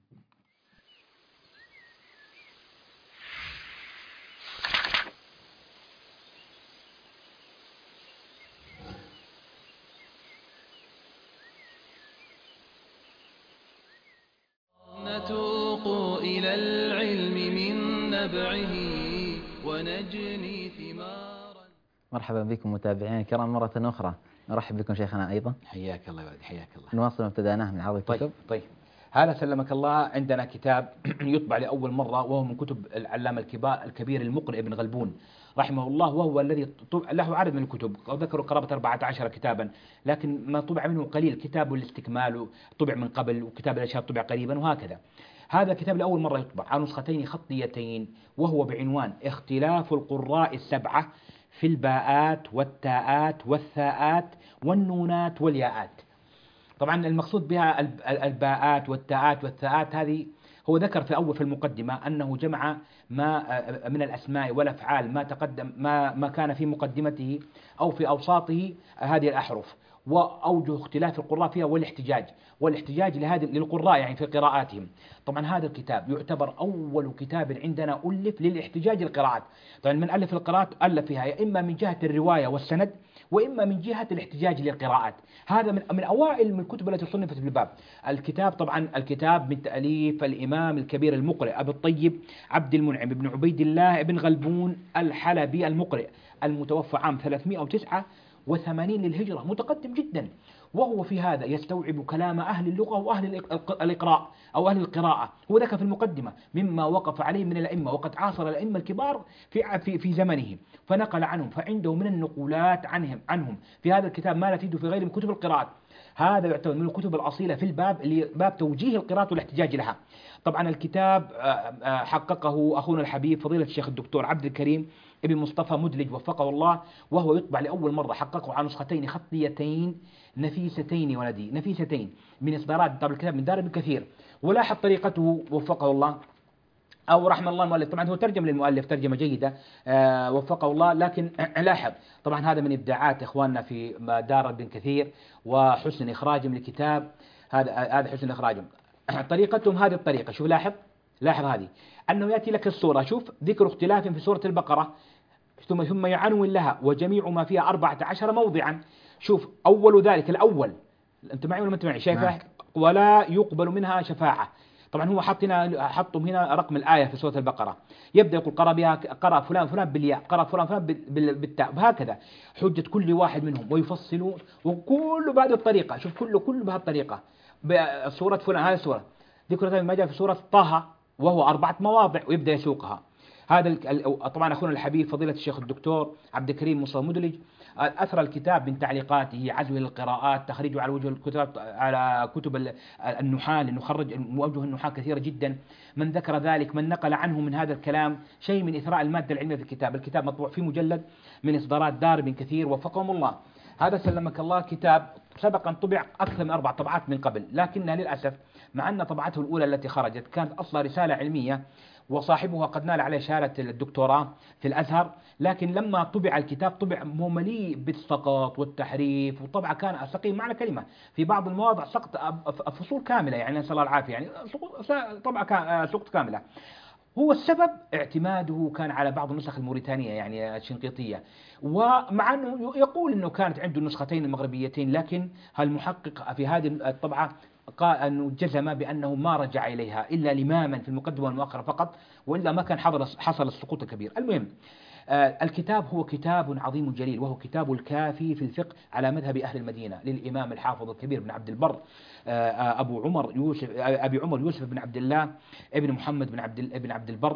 نتوق إلى العلم من نبعه ونجني ثمارا. مرحبا بكم متابعينا الكرام مرة أخرى، نرحب بكم شيخنا أيضا. حياك الله يا ولدي، حياك الله. نواصل ما ابتدأناه من عرض الكتب. طيب طيب، هذا سلمك الله عندنا كتاب يطبع لأول مرة، وهو من كتب العلامة الكبار الكبير المقرئ ابن غلبون رحمه الله، وهو الذي طبع له عدد من الكتب، ذكروا قرابة أربعة عشر كتابا، لكن ما طبع منه قليل. كتاب الاستكمال طبع من قبل، وكتاب الأشهاب طبع قريبا، وهكذا. هذا الكتاب لأول مرة يطبع على نسختين خطيتين، وهو بعنوان اختلاف القراء السبعة في الباءات والتاءات والثاءات والنونات والياءات. طبعا المقصود بها الباءات والتاءات والثاءات هذه، هو ذكر في أول في المقدمة أنه جمع ما من الأسماء والأفعال ما تقدم ما ما كان في مقدمته أو في أوساطه هذه الأحرف، وأوجه اختلاف القراء فيها، والاحتجاج والاحتجاج لهذه للقراء يعني في قراءاتهم. طبعا هذا الكتاب يعتبر أول كتاب عندنا ألف للاحتجاج القراءات. طبعا من ألف القراءات ألف فيها يا إما من جهة الرواية والسند، وإما من جهة الاحتجاج للقراءات. هذا من من أوائل من الكتب التي صنفت في الباب. الكتاب طبعا الكتاب من تأليف الإمام الكبير المقرئ أبي الطيب عبد المنعم بن عبيد الله بن غلبون الحلبي المقرئ، المتوفى عام ثلاثمائة وتسعة وثمانين للهجرة، متقدم جدا. وهو في هذا يستوعب كلام أهل اللغة وأهل الإقراء أو أهل القراءة. هو ذكر في المقدمة مما وقف عليه من الأئمة، وقد عاصر الأئمة الكبار في في في زمنه، فنقل عنهم، فعنده من النقولات عنهم عنهم في هذا الكتاب ما لا تجد في غيره من كتب القراءات. هذا يعتبر من الكتب الأصيلة في الباب، اللي باب توجيه القراءة والاحتجاج لها. طبعا الكتاب حققه أخونا الحبيب فضيلة الشيخ الدكتور عبد الكريم ابن مصطفى مدلج وفقه الله، وهو يطبع لأول مرة، حققه على نسختين خطيتين نفيستين ولدي نفيستين من إصدارات طبع الكتاب من دار ابن كثير. ولاحظ طريقته وفقه الله أو رحم الله المؤلف، طبعا هو ترجم للمؤلف ترجمة جيدة آه وفقه الله، لكن لاحظ طبعا هذا من إبداعات إخواننا في دار ابن كثير وحسن إخراجهم للكتاب. هذا هذا حسن إخراجهم. طريقتهم هذه الطريقة، شوف لاحظ لاحظ هذه، أنه يأتي لك الصورة، شوف ذكر اختلاف في سورة البقرة، ثم ثم يعنون لها وجميع ما فيها أربعة عشر موضعا. شوف أول ذلك الأول، أنت معي ولا ما أنت معي؟ شايف ولا يقبل منها شفاعة. طبعا هو حط هنا حطهم هنا رقم الآية في سورة البقرة، يبدأ يقول قرأ بها قرأ فلان فلان بالياء، قرأ فلان فلان بالتاء، وهكذا حجة كل واحد منهم، ويفصلون وكله بهذه الطريقة. شوف كله كله بهذه الطريقة. سورة فلان هذه السورة ذكر ما جاء في سورة طه وهو أربعة مواضع، ويبدأ يسوقها. هذا طبعا أخونا الحبيب فضيلة الشيخ الدكتور عبد الكريم مصطفى مدلج أثر الكتاب من تعليقاته، عزوه للقراءات، تخريجه على وجه الكتب على كتب النحاة، لأنه خرج موجه النحاة كثيرة جدا. من ذكر ذلك، من نقل عنه من هذا الكلام شيء من إثراء المادة العلمية في الكتاب. الكتاب مطبوع في مجلد من إصدارات دار بن كثير وفقهم الله. هذا سلمك الله كتاب سبق أن طبع أكثر من أربع طبعات من قبل، لكنها للأسف مع أن طبعته الأولى التي خرجت كانت أصلا رسالة علمية وصاحبها قد نال عليه شهادة الدكتوراه في الأزهر، لكن لما طبع الكتاب طبع مليء بالسقط والتحريف، وطبعا كان سقيم معنى كلمة، في بعض المواضع سقط فصول كاملة، يعني نسأل الله العافية، يعني طبعا سقط كاملة. هو السبب اعتماده كان على بعض النسخ الموريتانية يعني الشنقيطية، ومع أنه يقول أنه كانت عنده النسختين المغربيتين، لكن المحقق في هذه الطبعة قال أنه جزم بأنه ما رجع إليها إلا لماما في المقدمة والمؤخرة فقط، وإلا ما كان حصل السقوط الكبير. المهم آه الكتاب هو كتاب عظيم جليل، وهو كتاب الكافي في الفقه على مذهب أهل المدينة للإمام الحافظ الكبير بن عبد البر آه أبو عمر يوسف أبي عمر يوسف بن عبد الله ابن محمد بن عبد ابن عبد البر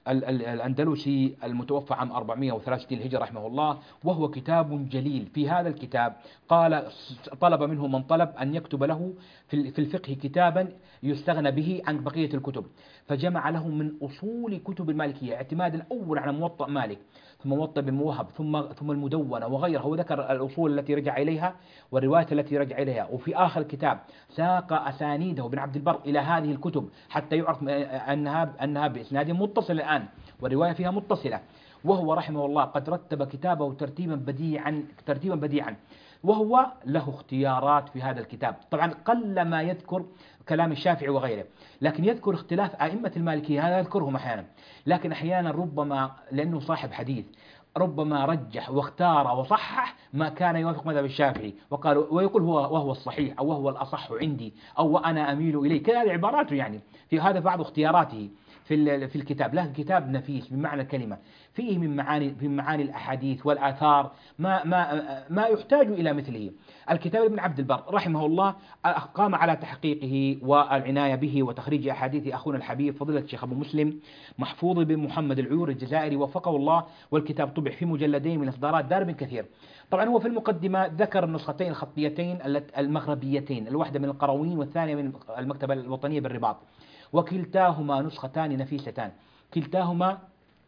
الأندلسي المتوفى عام أربعمائة وثلاثة وستين الهجرة رحمه الله. وهو كتاب جليل. في هذا الكتاب قال طلب منه من طلب أن يكتب له في الفقه كتابا يستغنى به عن بقية الكتب، فجمع له من أصول كتب المالكية اعتمادا أول على موطأ مالك، ثم موطأ بن موهب، ثم ثم المدونة وغيرها، وذكر الأصول التي رجع إليها والرواية التي رجع إليها. وفي آخر الكتاب ساق أسانيده بن عبد البر إلى هذه الكتب حتى يعرف أنها أنها بإسناد متصل الآن، والرواية فيها متصلة. وهو رحمه الله قد رتب كتابه ترتيبا بديعا ترتيبا بديعا وهو له اختيارات في هذا الكتاب. طبعا قل ما يذكر كلام الشافعي وغيره، لكن يذكر اختلاف أئمة المالكية، هذا يذكرهم أحيانا، لكن أحيانا ربما لأنه صاحب حديث ربما رجح واختار وصحح ما كان يوافق مذهب الشافعي، وقال ويقول هو وهو الصحيح أو وهو الأصح عندي أو وأنا أميل إليه، كهذه عباراته يعني في هذا بعض اختياراته في في الكتاب. له كتاب نفيس بمعنى الكلمة، فيه من معاني في معاني الأحاديث والآثار ما ما ما يحتاج إلى مثله. الكتاب ابن عبد البر رحمه الله قام على تحقيقه والعناية به وتخريج أحاديث أخونا الحبيب فضيلة الشيخ أبو مسلم محفوظ بن محمد العيور الجزائري وفقه الله، والكتاب طبع في مجلدين من إصدارات دار بن كثير. طبعا هو في المقدمة ذكر النسختين الخطيتين المغربيتين، الواحدة من القرويين والثانية من المكتبة الوطنية بالرباط، وكلتاهما نسختان نفيستان، كلتاهما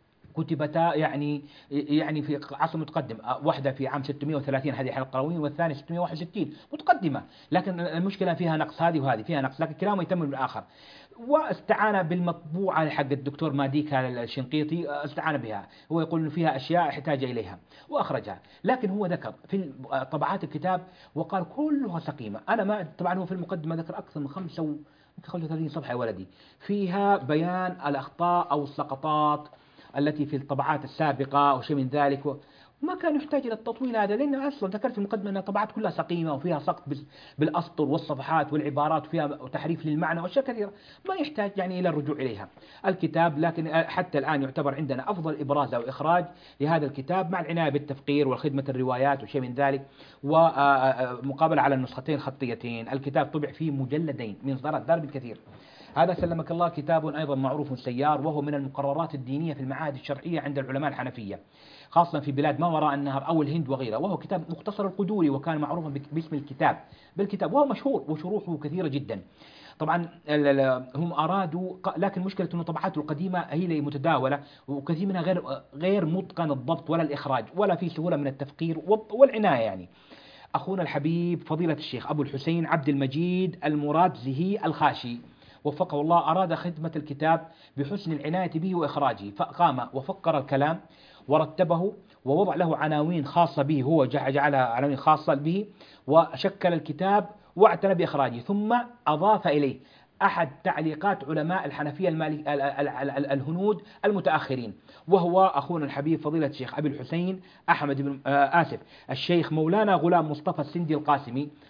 كتبتا يعني يعني في عصر متقدم، واحدة في عام ستمائة وثلاثين هذه حلقة القرويين، والثانية ستمائة وواحد وستين متقدمة، لكن المشكلة فيها نقص، هذه وهذه فيها نقص، لكن كلاهما يتم بالآخر. واستعان بالمطبوعة حق الدكتور ماديك الشنقيطي، استعان بها، هو يقول إنه فيها أشياء احتاج إليها وأخرجها، لكن هو ذكر في طبعات الكتاب وقال كلها سقيمة. أنا ما طبعا هو في المقدمة ذكر أكثر من خمسة و خمسة وثلاثين صفحة يا ولدي، فيها بيان الأخطاء أو السقطات التي في الطبعات السابقة أو شيء من ذلك، وما كان يحتاج إلى التطويل هذا، لأن أصلا ذكرت في المقدمة أن الطبعات كلها سقيمة وفيها سقط بالأسطر والصفحات والعبارات وفيها تحريف للمعنى وأشياء كثيرة ما يحتاج يعني إلى الرجوع إليها الكتاب. لكن حتى الآن يعتبر عندنا أفضل إبراز أو إخراج لهذا الكتاب مع العناية بالتفقير والخدمة الروايات وشيء من ذلك، ومقابلة على النسختين الخطيتين. الكتاب طبع فيه مجلدين من إصدارات دار بن كثير. هذا سلمك الله كتاب أيضا معروف سيار، وهو من المقررات الدينية في المعاهد الشرعية عند العلماء الحنفية، خاصة في بلاد ما وراء النهر أو الهند وغيرها، وهو كتاب مختصر القدوري، وكان معروفا باسم الكتاب بالكتاب، وهو مشهور وشروحه كثيرة جدا. طبعا هم أرادوا، لكن مشكلة أن طبعاته القديمة هي اللي متداولة، وكثير منها غير غير متقن الضبط ولا الإخراج ولا في سهولة من التفقير والعناية. يعني أخونا الحبيب فضيلة الشيخ أبو الحسين عبد المجيد المرادزهي الخاشي وفقه الله أراد خدمة الكتاب بحسن العناية به وإخراجه، فقام وفكر الكلام ورتبه ووضع له عناوين خاصة به، هو جعلها عناوين خاصة به، وشكل الكتاب واعتنى بإخراجه، ثم أضاف إليه أحد تعليقات علماء الحنفية المالك الهنود المتأخرين، وهو أخونا الحبيب فضيلة الشيخ أبي الحسين أحمد بن آسف الشيخ مولانا غلام مصطفى السندي القاسمي،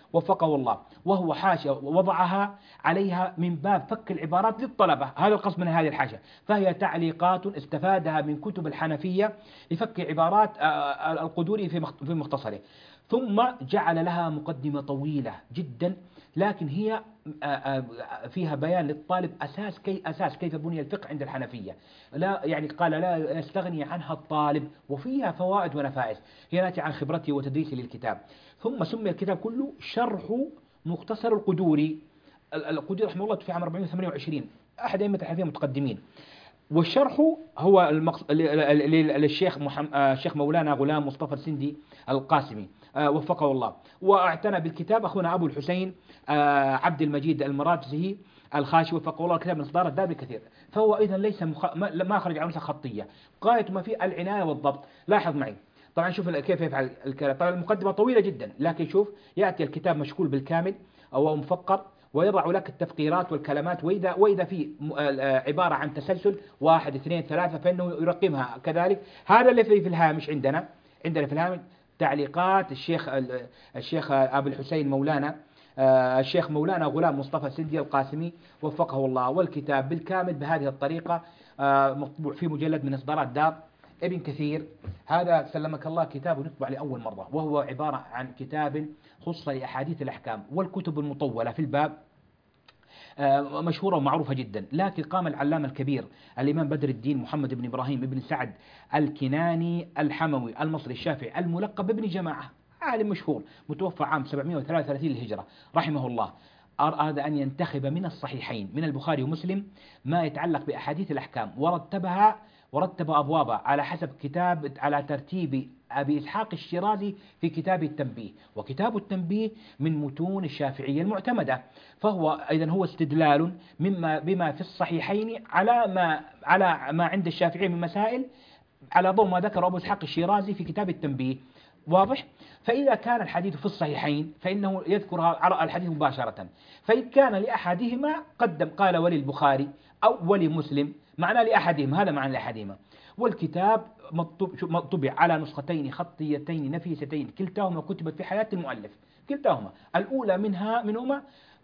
وفقه الله، وهو حاشية وضعها عليها من باب فك العبارات للطلبة، هذا القصد من هذه الحاشية، فهي تعليقات استفادها من كتب الحنفية لفك عبارات القدوري في مختصره. ثم جعل لها مقدمة طويلة جدا، لكن هي فيها بيان للطالب أساس كي أساس كيف بني الفقه عند الحنفية، لا يعني قال لا يستغني عنها الطالب، وفيها فوائد ونفائس هي ناتجة عن خبرته وتدريسه للكتاب. ثم سمي الكتاب كله شرح مختصر القدوري. القدوري رحمه الله توفي عام أربعمائة وثمانية وعشرين، أحد أئمة الحنفية المتقدمين. والشرح هو المقص... للشيخ محمد... الشيخ مولانا غلام مصطفى السندي القاسمي وفقه الله. واعتنى بالكتاب أخونا أبو الحسين عبد المجيد المراجزي الخاشي وفقه الله، الكتاب من إصدار الدار بكثير، فهو أيضا ليس مخ... ما خرج عن نسخة خطية، غاية ما فيه العناية والضبط. لاحظ معي طبعا، شوف كيف يفعل الكلام. طبعا المقدمة طويلة جدا، لكن شوف يأتي الكتاب مشكول بالكامل أو مفقر، ويضع لك التفقيرات والكلمات، وإذا وإذا في عبارة عن تسلسل واحد اثنين ثلاثة فإنه يرقمها كذلك. هذا اللي في الهامش عندنا عندنا في الهامش تعليقات الشيخ الشيخ أبو الحسين مولانا الشيخ مولانا غلام مصطفى السندي القاسمي وفقه الله، والكتاب بالكامل بهذه الطريقة مطبوع في مجلد من إصدارات دار ابن كثير. هذا سلمك الله كتاب يطبع لأول مرة، وهو عبارة عن كتاب خص لأحاديث الأحكام، والكتب المطولة في الباب مشهورة ومعروفة جدا. لكن قام العلامة الكبير الإمام بدر الدين محمد بن إبراهيم بن سعد الكناني الحموي المصري الشافعي الملقب بابن جماعة، عالم مشهور متوفى عام سبعمائة وثلاثة وثلاثين للهجرة رحمه الله، أراد أن ينتخب من الصحيحين من البخاري ومسلم ما يتعلق بأحاديث الأحكام، ورتبها ورتب أبوابها على حسب كتاب على ترتيب أبي إسحاق الشيرازي في كتاب التنبيه. وكتاب التنبيه من متون الشافعية المعتمدة، فهو أيضا هو استدلال مما بما في الصحيحين على ما على ما عند الشافعية من مسائل على ضوء ما ذكر أبو إسحاق الشيرازي في كتاب التنبيه. واضح؟ فإذا كان الحديث في الصحيحين فإنه يذكرها على الحديث مباشرة، فإن كان لأحدهما قدم قال ولي البخاري أو ولي مسلم، معنى لأحدهما، هذا معنى لأحدهما. والكتاب طبع على نسختين خطيتين نفيستين، كلتاهما كتبت في حياة المؤلف، كلتاهما. الأولى منها منهما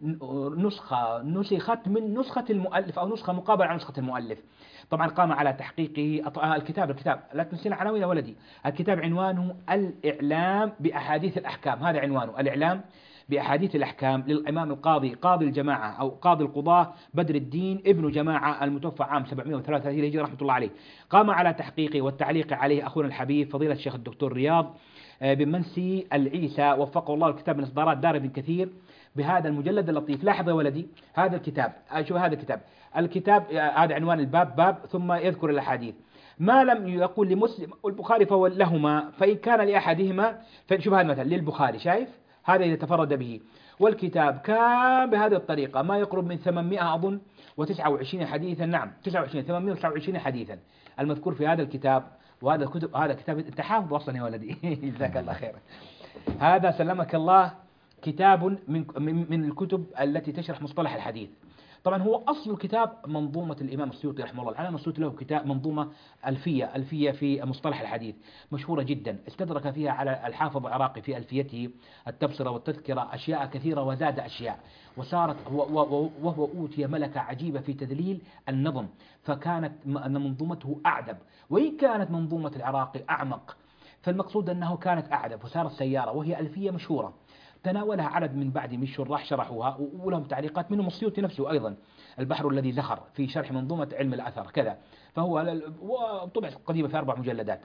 نسخة نسخت من نسخة المؤلف أو نسخة مقابلة على نسخة المؤلف. طبعا قام على تحقيقه الكتاب الكتاب لا تنسينا عناوين يا ولدي. الكتاب عنوانه الإعلام بأحاديث الأحكام، هذا عنوانه الإعلام بأحاديث الأحكام، للإمام القاضي قاضي الجماعة أو قاضي القضاة بدر الدين ابن جماعة المتوفى عام سبعمائة وثلاثة وثلاثين هجرة رحمة الله عليه. قام على تحقيقه والتعليق عليه أخونا الحبيب فضيلة الشيخ الدكتور رياض بن منسي العيسى وفقه الله، الكتاب من إصدارات دار ابن كثير بهذا المجلد اللطيف. لاحظ يا ولدي هذا الكتاب، شو هذا الكتاب الكتاب هذا عنوان الباب باب ثم يذكر الأحاديث، ما لم يقول لمسلم والبخاري فهو لهما، فإن كان لأحدهما فشوف هذا المثل للبخاري، شايف هذا إذا تفرد به. والكتاب كان بهذه الطريقة ما يقرب من ثمانمائة أظن وتسعة وعشرين حديثا، نعم تسعة وعشرين ثمانمائة وتسعة وعشرين حديثا المذكور في هذا الكتاب. وهذا الكتب هذا كتاب أنت حافظ أصلا يا ولدي جزاك الله خيرا. هذا سلمك الله كتاب من من الكتب التي تشرح مصطلح الحديث. طبعا هو أصل الكتاب منظومة الإمام السيوطي رحمه الله، العلامة السيوطي له كتاب منظومة ألفية ألفية في مصطلح الحديث مشهورة جدا، استدرك فيها على الحافظ العراقي في ألفيته التبصرة والتذكرة أشياء كثيرة وزاد أشياء، وصارت وهو أوتي ملكة عجيبة في تدليل النظم، فكانت منظومته أعذب، وإن كانت منظومة العراقي أعمق، فالمقصود أنه كانت أعذب وصارت سيارة، وهي ألفية مشهورة تناولها عدد من بعد من الشراح شرحوها ولهم تعليقات، منهم السيوطي نفسه أيضا البحر الذي زخر في شرح منظومة علم الأثر كذا، فهو طبع قديمة في أربع مجلدات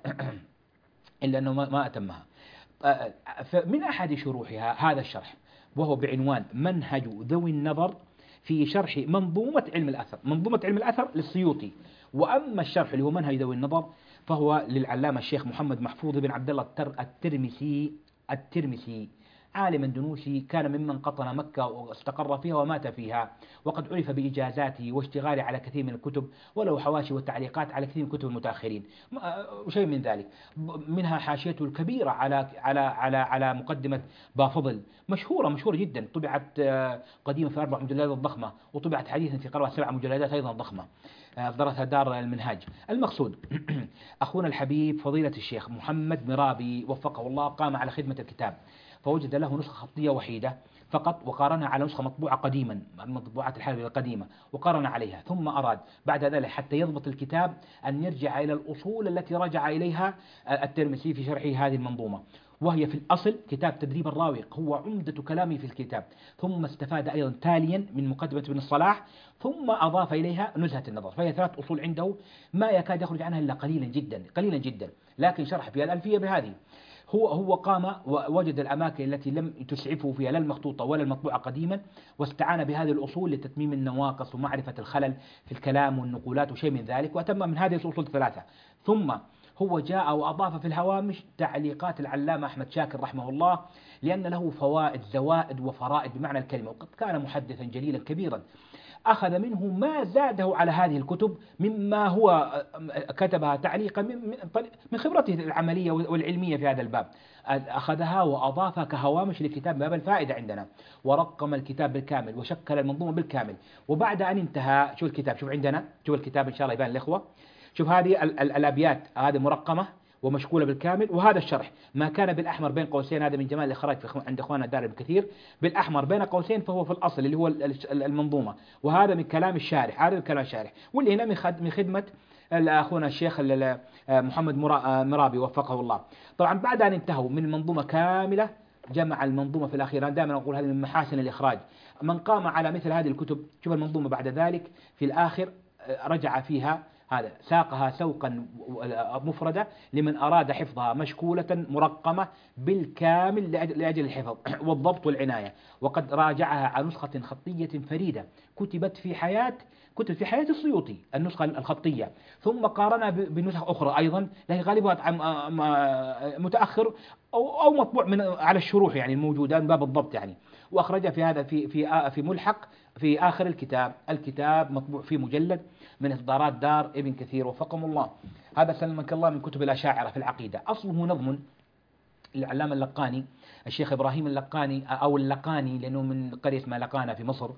إلا أنه ما أتمها. فمن أحد شروحها هذا الشرح وهو بعنوان منهج ذوي النظر في شرح منظومة علم الأثر، منظومة علم الأثر للسيوطي، وأما الشرح اللي هو منهج ذوي النظر فهو للعلامة الشيخ محمد محفوظ بن عبد الله الترمسي الترمسي عالم اندونوسي كان ممن قطن مكة واستقر فيها ومات فيها، وقد عرف بإجازاته واشتغاله على كثير من الكتب، وله حواشي وتعليقات على كثير من كتب المتأخرين وشيء من ذلك، منها حاشيته الكبيرة على على على على مقدمة بافضل مشهورة مشهورة جدا، طبعت قديمة في أربع مجلدات ضخمة، وطبعت حديثا في قرابة سبع مجلدات أيضا ضخمة أصدرتها دار المنهاج. المقصود أخونا الحبيب فضيلة الشيخ محمد مرابي وفقه الله قام على خدمة الكتاب، فوجد له نسخة خطية وحيدة فقط، وقارنها على نسخة مطبوعة قديما، مطبوعات الحلبي القديمة، وقارن عليها. ثم أراد بعد ذلك حتى يضبط الكتاب أن يرجع إلى الأصول التي رجع إليها الترمذي في شرحه هذه المنظومة، وهي في الأصل كتاب تدريب الراوي، هو عمدة كلامه في الكتاب. ثم استفاد أيضا تاليا من مقدمة ابن الصلاح، ثم أضاف إليها نزهة النظر. فهي ثلاث أصول عنده ما يكاد يخرج عنها إلا قليلا جدا قليلا جدا، لكن شرح فيها الألفية بهذه. هو هو قام ووجد الأماكن التي لم تسعفه فيها لا المخطوطة ولا المطبوعة قديما، واستعان بهذه الأصول لتتميم النواقص ومعرفة الخلل في الكلام والنقولات وشيء من ذلك، وأتم من هذه الأصول الثلاثة. ثم هو جاء وأضاف في الهوامش تعليقات العلامة أحمد شاكر رحمه الله، لأن له فوائد زوائد وفرائد بمعنى الكلمة، وقد كان محدثا جليلا كبيرا، أخذ منه ما زاده على هذه الكتب مما هو كتبها تعليقا من خبرته العملية والعلمية في هذا الباب، أخذها وأضافها كهوامش لكتاب باب الفائدة عندنا، ورقم الكتاب بالكامل وشكل المنظومة بالكامل. وبعد أن انتهى، شوف الكتاب، شوف عندنا، شوف الكتاب إن شاء الله يبان الإخوة، شوف هذه ال ال الأبيات هذه مرقمة ومشكولة بالكامل، وهذا الشرح ما كان بالأحمر بين قوسين، هذا من جمال الإخراج عند إخواننا دار ابن كثير، بالأحمر بين قوسين فهو في الأصل اللي هو المنظومة، وهذا من كلام الشارح، هذا من كلام الشارح، واللي هنا من خدمة أخونا الشيخ محمد مرابي وفقه الله. طبعا بعد أن انتهوا من المنظومة كاملة جمع المنظومة في الأخير. أنا دائما أقول هذه من محاسن الإخراج، من قام على مثل هذه الكتب، شوف المنظومة بعد ذلك في الآخر رجع فيها هذا، ساقها سوقا مفردة لمن أراد حفظها، مشكولة مرقمة بالكامل لأجل الحفظ والضبط والعناية. وقد راجعها على نسخة خطية فريدة كتبت في حياة كتبت في حياة السيوطي، النسخة الخطية، ثم قارنها بنسخ أخرى أيضا لها غالبها متأخر أو أو مطبوع من على الشروح يعني الموجودة من باب الضبط يعني، وأخرجها في هذا في في في ملحق في آخر الكتاب. الكتاب مطبوع في مجلد من إصدارات دار ابن كثير وفقهم الله. هذا سلمك الله من كتب الأشاعرة في العقيدة، أصله نظم العلامة اللقاني، الشيخ إبراهيم اللقاني أو اللقاني لأنه من قرية اسمها لقانة في مصر،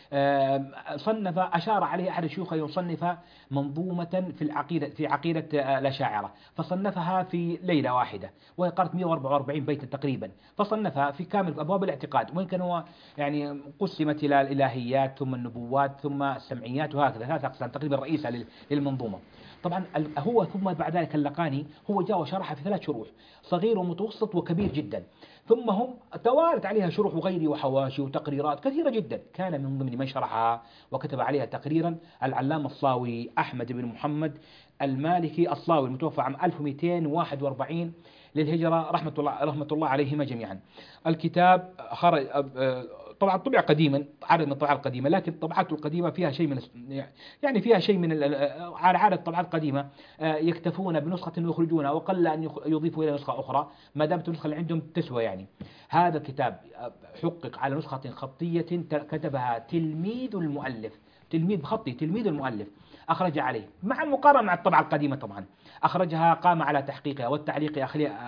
صنف أشار عليه أحد الشيوخ يصنف منظومة في العقيدة في عقيدة الأشاعرة، فصنفها في ليلة واحدة وهي قرأت مئة وأربعة وأربعين بيتا تقريبا، فصنفها في كامل أبواب الاعتقاد، وإن كان هو يعني قسمت إلى الإلهيات ثم النبوات ثم السمعيات وهكذا، ثلاث أقسام تقريبا رئيسة للمنظومة. طبعا هو ثم بعد ذلك اللقاني هو جاء وشرحها في ثلاث شروح، صغير ومتوسط وكبير جدا، ثم هم توارت عليها شروح وغيري وحواشي وتقريرات كثيرة جدا. كان من ضمن من شرحها وكتب عليها تقريرا العلامة الصاوي أحمد بن محمد المالكي الصاوي المتوفى عام ألف ومئتين وواحد وأربعين للهجرة رحمة الله رحمة الله عليهما جميعا. الكتاب خرج طبعا طبع قديما، عدد من الطبعات القديمة، لكن الطبعات القديمة فيها شيء من يعني فيها شيء من على عادة الطبعات القديمة يكتفون بنسخة ويخرجونها، وقل أن يضيفوا إلى نسخة أخرى ما دامت النسخة اللي عندهم تسوى يعني. هذا الكتاب حقق على نسخة خطية كتبها تلميذ المؤلف، تلميذ خطي تلميذ المؤلف أخرج عليه، مع المقارنة مع الطبعة القديمة طبعا أخرجها، قام على تحقيقها والتعليق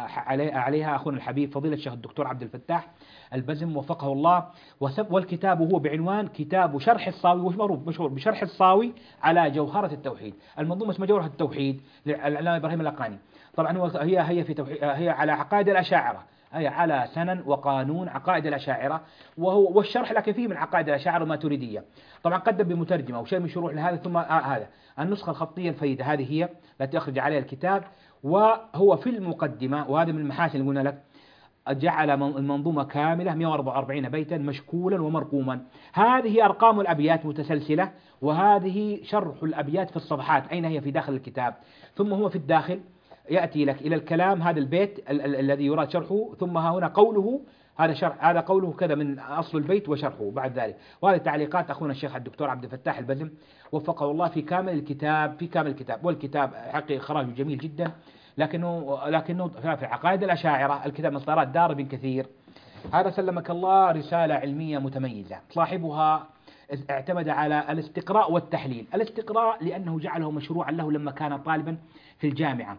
عليها أخونا الحبيب فضيلة الشيخ الدكتور عبد الفتاح البزم وفقه الله. والكتاب هو بعنوان كتاب شرح الصاوي، ومعروف مشهور بشرح الصاوي على جوهرة التوحيد، المنظومة اسمها جوهرة التوحيد للعلامة إبراهيم اللقاني. طبعا هي هي في توحيد، هي على عقائد الأشاعرة، هي على سنن وقانون عقائد الأشاعرة، وهو والشرح لكن فيه من عقائد الأشاعرة الماتريدية. طبعا قدم بمترجمة وشيء من شروح لهذا، ثم آه هذا النسخة الخطية الفريدة هذه هي التي أخرج عليها الكتاب. وهو في المقدمة، وهذا من المحاسن اللي قلنا لك، جعل المنظومة كاملة مئة وأربعة وأربعين بيتا مشكولا ومرقوما. هذه أرقام الأبيات متسلسلة، وهذه شرح الأبيات في الصفحات أين هي في داخل الكتاب. ثم هو في الداخل يأتي لك إلى الكلام، هذا البيت ال ال الذي يراد شرحه، ثم ها هنا قوله، هذا شرح، هذا قوله كذا من أصل البيت وشرحه بعد ذلك. وهذه تعليقات أخونا الشيخ الدكتور عبد الفتاح البزم وفقه الله في كامل الكتاب في كامل الكتاب. والكتاب حقيقي إخراجه جميل جدا، لكنه لكنه في عقائد الأشاعرة، الكتاب من إصدارات دار ابن كثير. هذا سلمك الله رسالة علمية متميزة، صاحبها اعتمد على الاستقراء والتحليل. الاستقراء لأنه جعله مشروعا له لما كان طالبا في الجامعة،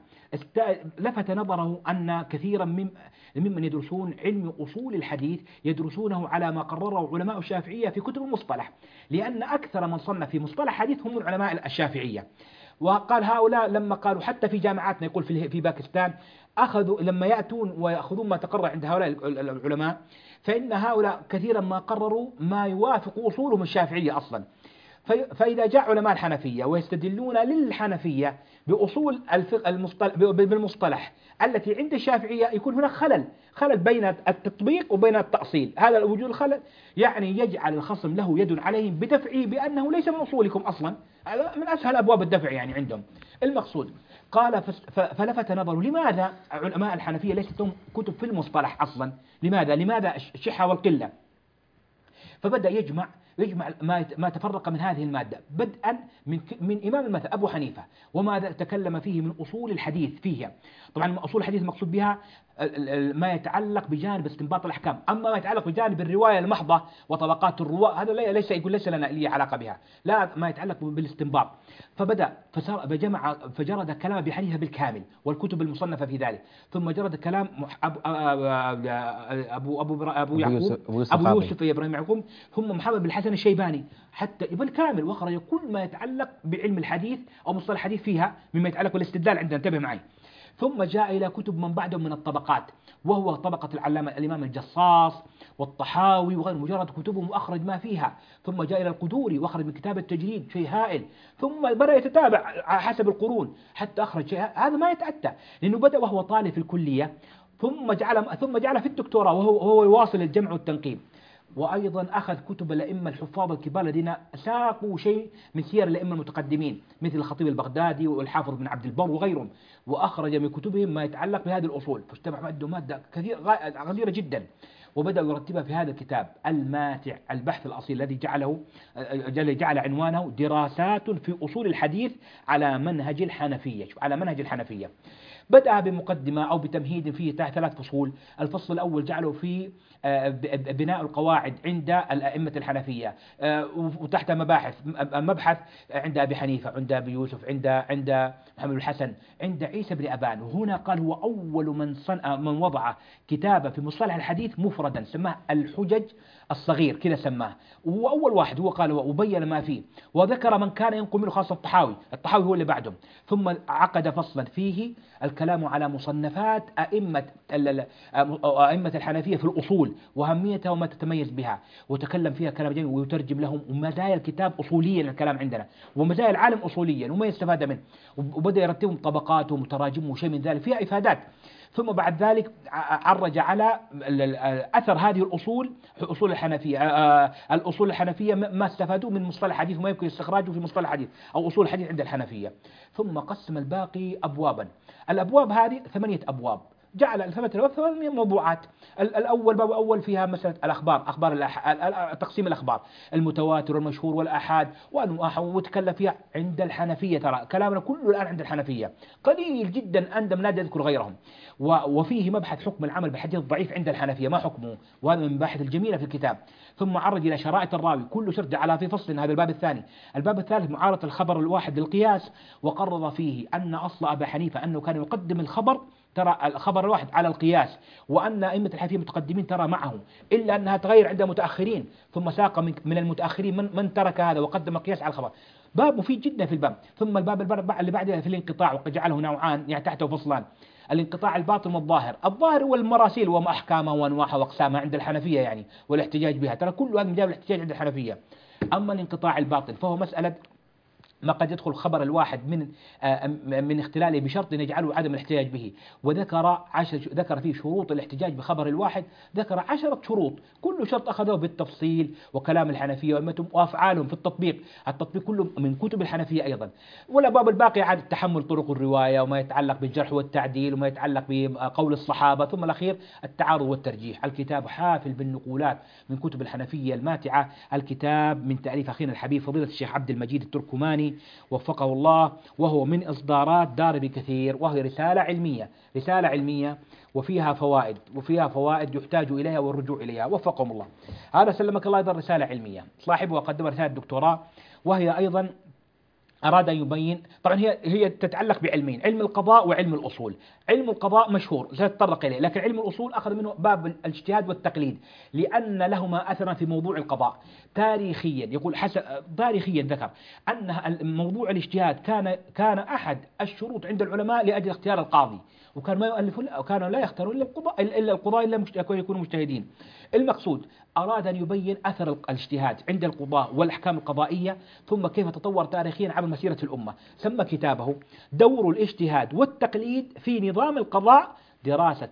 لفت نظره أن كثيرا من ممن يدرسون علم أصول الحديث يدرسونه على ما قرره علماء الشافعية في كتب المصطلح، لأن أكثر من صنف في مصطلح حديث هم من علماء الشافعية. وقال هؤلاء لما قالوا حتى في جامعاتنا، يقول في في باكستان، أخذوا لما يأتون ويأخذون ما تقرر عند هؤلاء العلماء، فإن هؤلاء كثيرا ما قرروا ما يوافق أصولهم الشافعية أصلا. فإذا جاء علماء الحنفية ويستدلون للحنفية بأصول بالمصطلح التي عند الشافعية، يكون هناك خلل خلل بين التطبيق وبين التأصيل. هذا وجود الخلل يعني يجعل الخصم له يد عليهم بدفعه بأنه ليس من أصولكم أصلا، من أسهل أبواب الدفع يعني عندهم. المقصود قال فلفت نظره لماذا علماء الحنفية ليست لهم كتب في المصطلح أصلا، لماذا لماذا الشحة والقلة؟ فبدأ يجمع يجمع ما ما تفرق من هذه المادة، بدءا من من إمام المذهب أبو حنيفة وما تكلم فيه من أصول الحديث فيها. طبعا أصول الحديث المقصود بها ما يتعلق بجانب استنباط الأحكام، أما ما يتعلق بجانب الرواية المحضة وطبقات الرواة هذا ليس يقول ليس لنا لي علاقة بها، لا ما يتعلق بالاستنباط. فبدأ فجمع فجرد كلام أبي حنيفة بالكامل والكتب المصنفة في ذلك، ثم جرد كلام أبو أبو أبو أبو يعقوب أبو يوسف إبراهيم يعقوب ثم محمد بن الحسن الشيباني حتى بالكامل، وخرج كل ما يتعلق بعلم الحديث أو مصطلح الحديث فيها مما يتعلق بالاستدلال عندنا، انتبه معي. ثم جاء إلى كتب من بعدهم من الطبقات، وهو طبقة العلامة الإمام الجصاص والطحاوي وغير، مجرد كتبهم وأخرج ما فيها. ثم جاء إلى القدوري وأخرج من كتاب التجريد شيء هائل، ثم بدأ يتتابع حسب القرون حتى أخرج شيء هذا ما يتأتى، لأنه بدأ وهو طالب في الكلية ثم جعل ثم جعل في الدكتوراه وهو وهو يواصل الجمع والتنقيب. وأيضا أخذ كتب الأئمة الحفاظ الكبار الذين ساقوا شيء من سير الأئمة المتقدمين مثل الخطيب البغدادي والحافظ بن عبد البر وغيرهم، وأخرج من كتبهم ما يتعلق بهذه الأصول، فاجتمع عنده مادة كثير غزيرة جدا، وبدأ يرتبها في هذا الكتاب الماتع البحث الأصيل الذي جعله جعل عنوانه دراسات في أصول الحديث على منهج الحنفية. على منهج الحنفية بدأ بمقدمة أو بتمهيد فيه تحت ثلاث فصول. الفصل الأول جعله في بناء القواعد عند الأئمة الحنفية، وتحت مباحث مبحث عند أبي حنيفة، عند أبي يوسف، عند عند محمد الحسن، عند عيسى بن أبان. وهنا قال هو أول من صنع من وضع كتابة في مصطلح الحديث مفردا سماه الحجج الصغير كذا سماه، وهو أول واحد. هو قال وبين ما فيه وذكر من كان ينقل منه خاصة الطحاوي، الطحاوي هو اللي بعدهم. ثم عقد فصلا فيه الكلام على مصنفات أئمة أئمة الحنفية في الأصول وأهميتها وما تتميز بها، وتكلم فيها كلام جميل ويترجم لهم ومزايا الكتاب أصوليا الكلام عندنا ومزايا العالم أصوليا وما يستفاد منه، وبدأ يرتبهم طبقاتهم وتراجمهم وشيء من ذلك فيها إفادات. ثم بعد ذلك عرج على أثر هذه الأصول أصول الحنفية الأصول الحنفية ما استفادوا من مصطلح الحديث وما يمكن استخراجه في مصطلح الحديث أو أصول الحديث عند الحنفية. ثم قسم الباقي أبوابا، الأبواب هذه ثمانية أبواب، جعل الثمانية أبواب ثمانية موضوعات. الأول باب أول فيها مسألة الأخبار، أخبار الأحاد، تقسيم الأخبار المتواتر والمشهور والآحاد وأنواعها، وتكلم فيها عند الحنفية. ترى كلامنا كله الآن عند الحنفية، قليل جدا أندم نادي يذكر غيرهم. وفيه مبحث حكم العمل بالحديث الضعيف عند الحنفية ما حكمه، وهذا من المباحث الجميلة في الكتاب. ثم عرج إلى شرائط الراوي، كل شرط على في فصل، هذا الباب الثاني. الباب الثالث معارضة الخبر الواحد للقياس، وقرر فيه أن أصل أبا حنيفة أنه كان يقدم الخبر ترى الخبر الواحد على القياس، وأن أئمة الحنفية المتقدمين ترى معه، إلا أنها تغير عند متأخرين. ثم ساق من المتأخرين من, من ترك هذا وقدم القياس على الخبر. باب مفيد جدا في الباب. ثم الباب اللي بعده في الانقطاع، وقد جعله نوعان يعني تحته فصلان، الانقطاع الباطن والظاهر. الظاهر هو المراسيل وما أحكامها وأنواعها وأقسامها عند الحنفية يعني، والاحتجاج بها، ترى كل هذا مجال الاحتجاج عند الحنفية. أما الانقطاع الباطن فهو مسألة ما قد يدخل خبر الواحد من من اختلاله بشرط يجعله عدم الاحتجاج به، وذكر عشر ذكر فيه شروط الاحتجاج بخبر الواحد، ذكر عشرة شروط، كل شرط أخذه بالتفصيل وكلام الحنفية وأئمتهم وأفعالهم في التطبيق، التطبيق كله من كتب الحنفية أيضا. والأبواب الباقية عاد تحمل طرق الرواية وما يتعلق بالجرح والتعديل وما يتعلق بقول الصحابة، ثم الأخير التعارض والترجيح. الكتاب حافل بالنقولات من كتب الحنفية الماتعة. الكتاب من تأليف أخينا الحبيب فضيلة الشيخ عبد المجيد التركماني وفقه الله، وهو من إصدارات دار بكثير، وهي رسالة علمية رسالة علمية وفيها فوائد وفيها فوائد يحتاج إليها والرجوع إليها وفقهم الله. هذا سلمك الله أيضا رسالة علمية صاحبها قدم رسالة دكتوراه، وهي أيضا أراد أن يبين، طبعا هي هي تتعلق بعلمين، علم القضاء وعلم الأصول. علم القضاء مشهور سيتطرق إليه، لكن علم الأصول أخذ منه باب الاجتهاد والتقليد، لأن لهما أثرا في موضوع القضاء. تاريخيا يقول حسب تاريخيا ذكر أن موضوع الاجتهاد كان كان أحد الشروط عند العلماء لأجل اختيار القاضي، وكان ما يؤلفون وكانوا لا يختارون إلا القضاء إلا القضاء إلا يكونوا مجتهدين. المقصود أراد أن يبين أثر الاجتهاد عند القضاء والأحكام القضائية، ثم كيف تطور تاريخيا عبر مسيرة الأمة. سمى كتابه دور الاجتهاد والتقليد في نظام القضاء دراسة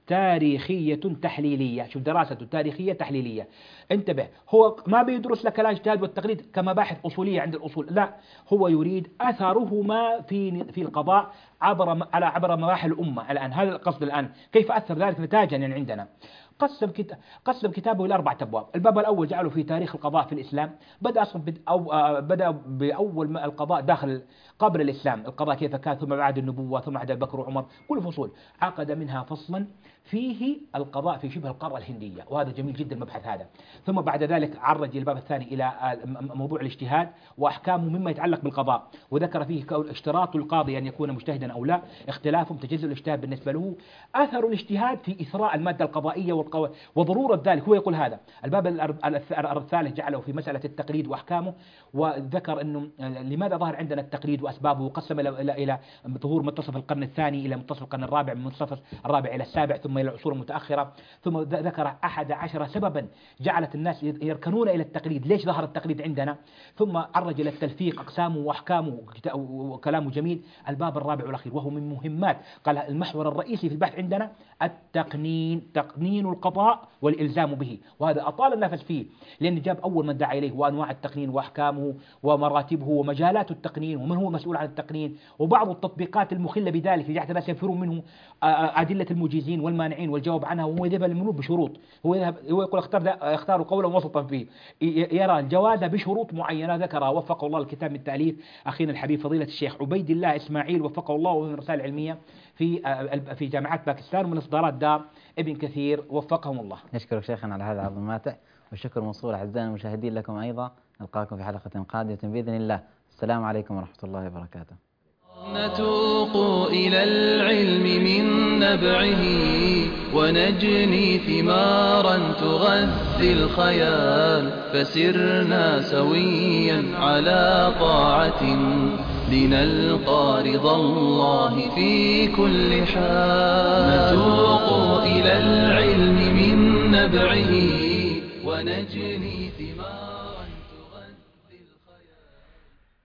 تاريخية تحليلية. شوف، دراسة تاريخية تحليلية. انتبه، هو ما بيدرس لك الاجتهاد والتقليد كمباحث أصولية عند الأصول، لا، هو يريد أثرهما في في القضاء عبر على عبر مراحل الأمة. الآن هذا القصد، الآن كيف أثر ذلك نتاجا يعني عندنا. قسم كتاب قسم كتابه إلى أربعة أبواب. الباب الأول جعله في تاريخ القضاء في الإسلام، بدأ أصلا أو بدأ بأول ما القضاء داخل قبل الإسلام، القضاء كيف كان، ثم بعد النبوة، ثم بعد بكر وعمر، كل فصول عقد منها فصلا فيه القضاء في شبه القارة الهندية، وهذا جميل جدا المبحث هذا. ثم بعد ذلك عرج الباب الثاني إلى موضوع الاجتهاد وأحكامه مما يتعلق بالقضاء، وذكر فيه اشتراط القاضي أن يكون مجتهدا أو لا، اختلافهم، تجزء الاجتهاد بالنسبة له، أثر الاجتهاد في إثراء المادة القضائية والقو... وضرورة ذلك. هو يقول هذا. الباب الثالث جعله في مسألة التقليد وأحكامه، وذكر أنه لماذا ظهر عندنا التقليد وأسبابه، وقسم إلى إلى إلى ظهور منتصف القرن الثاني إلى منتصف القرن الرابع، من منتصف الرابع إلى السابع، ثم إلى العصور المتأخرة. ثم ذكر أحد عشر سببا جعلت الناس يركنون إلى التقليد، ليش ظهر التقليد عندنا. ثم عرج إلى التلفيق، أقسامه وأحكامه وكلامه جميل. الباب الرابع والأخير وهو من مهمات، قال المحور الرئيسي في البحث عندنا التقنين، تقنين القضاء والإلزام به، وهذا أطال النفس فيه، لأن جاب أول من دعا إليه، وأنواع التقنين وأحكامه ومراتبه ومجالات التقنين ومن هو مسؤول عن التقنين، وبعض التطبيقات المخلة بذلك اللي الناس ينفرون منه، أدلة المجيزين والمانعين والجواب عنها، وهو يذهب للمنوب بشروط. هو يذهب هو يقول اختار اختاروا قولا وسطا فيه، يرى الجواز بشروط معينة ذكرها، وفقه الله الكتاب من التأليف أخينا الحبيب فضيلة الشيخ عبيد الله إسماعيل وفقه الله، ومن رسالة علمية في في جامعات باكستان ومن إصدارات دار ابن كثير وفقهم الله. نشكرك شيخنا على هذا العرض الماتع، والشكر موصول أعزائنا المشاهدين لكم أيضا. نلقاكم في حلقة قادمة بإذن الله. السلام عليكم ورحمة الله وبركاته. نتوق إلى العلم من نبعه ونجني ثمارا تغذي الخيال، فسرنا سويا على طاعة لنلقى رضا الله في كل حال. نتوق إلى العلم من نبعه ونجني ثمارا